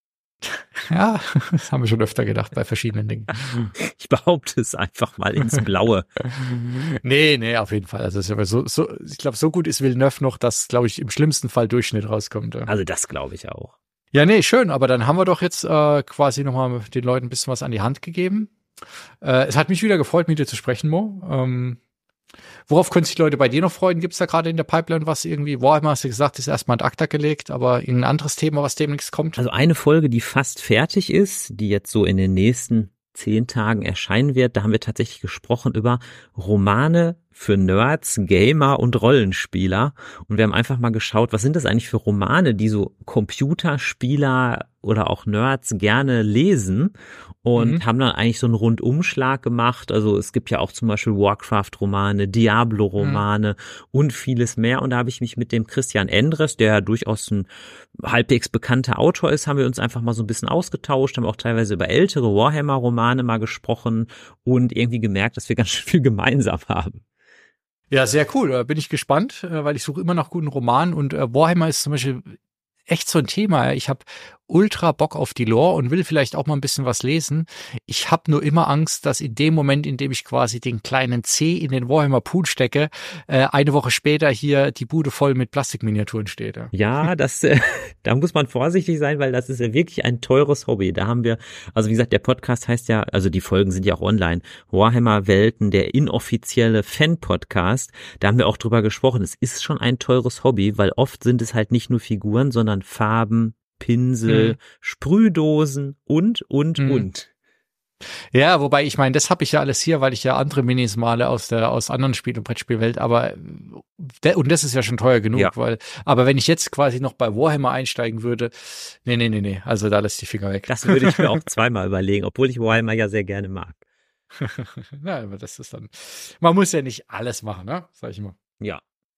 Ja, das haben wir schon öfter gedacht bei verschiedenen Dingen. Ich behaupte es einfach mal ins Blaue. nee, nee, auf jeden Fall. Also es ist aber so, so, ich glaube, so gut ist Villeneuve noch, dass, glaube ich, im schlimmsten Fall Durchschnitt rauskommt. Ja. Also das glaube ich auch. Ja, nee, schön. Aber dann haben wir doch jetzt äh, quasi nochmal den Leuten ein bisschen was an die Hand gegeben. Äh, es hat mich wieder gefreut, mit dir zu sprechen, Mo. Ähm, Worauf können sich Leute bei dir noch freuen? Gibt es da gerade in der Pipeline was irgendwie? Warhammer, hast du gesagt, ist erstmal ad acta gelegt, aber irgendein anderes Thema, was demnächst kommt? Also eine Folge, die fast fertig ist, die jetzt so in den nächsten zehn Tagen erscheinen wird, da haben wir tatsächlich gesprochen über Romane für Nerds, Gamer und Rollenspieler. Und wir haben einfach mal geschaut, was sind das eigentlich für Romane, die so Computerspieler oder auch Nerds gerne lesen, und mhm. haben dann eigentlich so einen Rundumschlag gemacht. Also es gibt ja auch zum Beispiel Warcraft-Romane, Diablo-Romane mhm. und vieles mehr. Und da habe ich mich mit dem Christian Endres, der ja durchaus ein halbwegs bekannter Autor ist, haben wir uns einfach mal so ein bisschen ausgetauscht, haben auch teilweise über ältere Warhammer-Romane mal gesprochen und irgendwie gemerkt, dass wir ganz schön viel gemeinsam haben. Ja, sehr cool. Da bin ich gespannt, weil ich suche immer nach guten Romanen, und Warhammer ist zum Beispiel echt so ein Thema. Ich habe ultra Bock auf die Lore und will vielleicht auch mal ein bisschen was lesen. Ich habe nur immer Angst, dass in dem Moment, in dem ich quasi den kleinen C in den Warhammer Pool stecke, äh, eine Woche später hier die Bude voll mit Plastikminiaturen steht. Ja, ja das, äh, da muss man vorsichtig sein, weil das ist ja wirklich ein teures Hobby. Da haben wir, also wie gesagt, der Podcast heißt ja, also die Folgen sind ja auch online, Warhammer Welten, der inoffizielle Fan-Podcast. Da haben wir auch drüber gesprochen. Es ist schon ein teures Hobby, weil oft sind es halt nicht nur Figuren, sondern Farben, Pinsel, mhm. Sprühdosen und, und, mhm. und. Ja, wobei, ich meine, das habe ich ja alles hier, weil ich ja andere Minis male aus der aus anderen Spiel- und Brettspielwelt, aber und das ist ja schon teuer genug, ja. weil, aber wenn ich jetzt quasi noch bei Warhammer einsteigen würde, nee, nee, nee, nee, also da lässt die Finger weg. Das würde ich mir auch zweimal überlegen, obwohl ich Warhammer ja sehr gerne mag. Na, aber das ist dann, man muss ja nicht alles machen, ne, sag ich mal. Ja.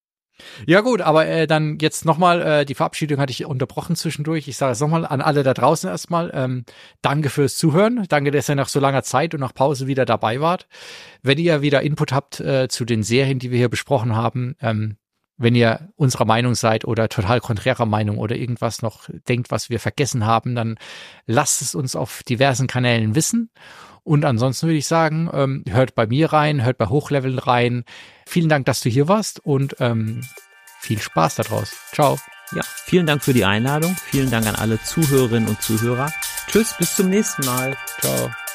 Ja gut, aber äh, dann jetzt nochmal, äh, die Verabschiedung hatte ich unterbrochen zwischendurch. Ich sage es nochmal an alle da draußen erstmal, ähm, danke fürs Zuhören. Danke, dass ihr nach so langer Zeit und nach Pause wieder dabei wart. Wenn ihr wieder Input habt äh, zu den Serien, die wir hier besprochen haben, ähm, wenn ihr unserer Meinung seid oder total konträrer Meinung oder irgendwas noch denkt, was wir vergessen haben, dann lasst es uns auf diversen Kanälen wissen. Und ansonsten würde ich sagen, ähm, hört bei mir rein, hört bei Hochleveln rein. Vielen Dank, dass du hier warst, und ähm, viel Spaß da draus. Ciao. Ja, vielen Dank für die Einladung. Vielen Dank an alle Zuhörerinnen und Zuhörer. Tschüss, bis zum nächsten Mal. Ciao.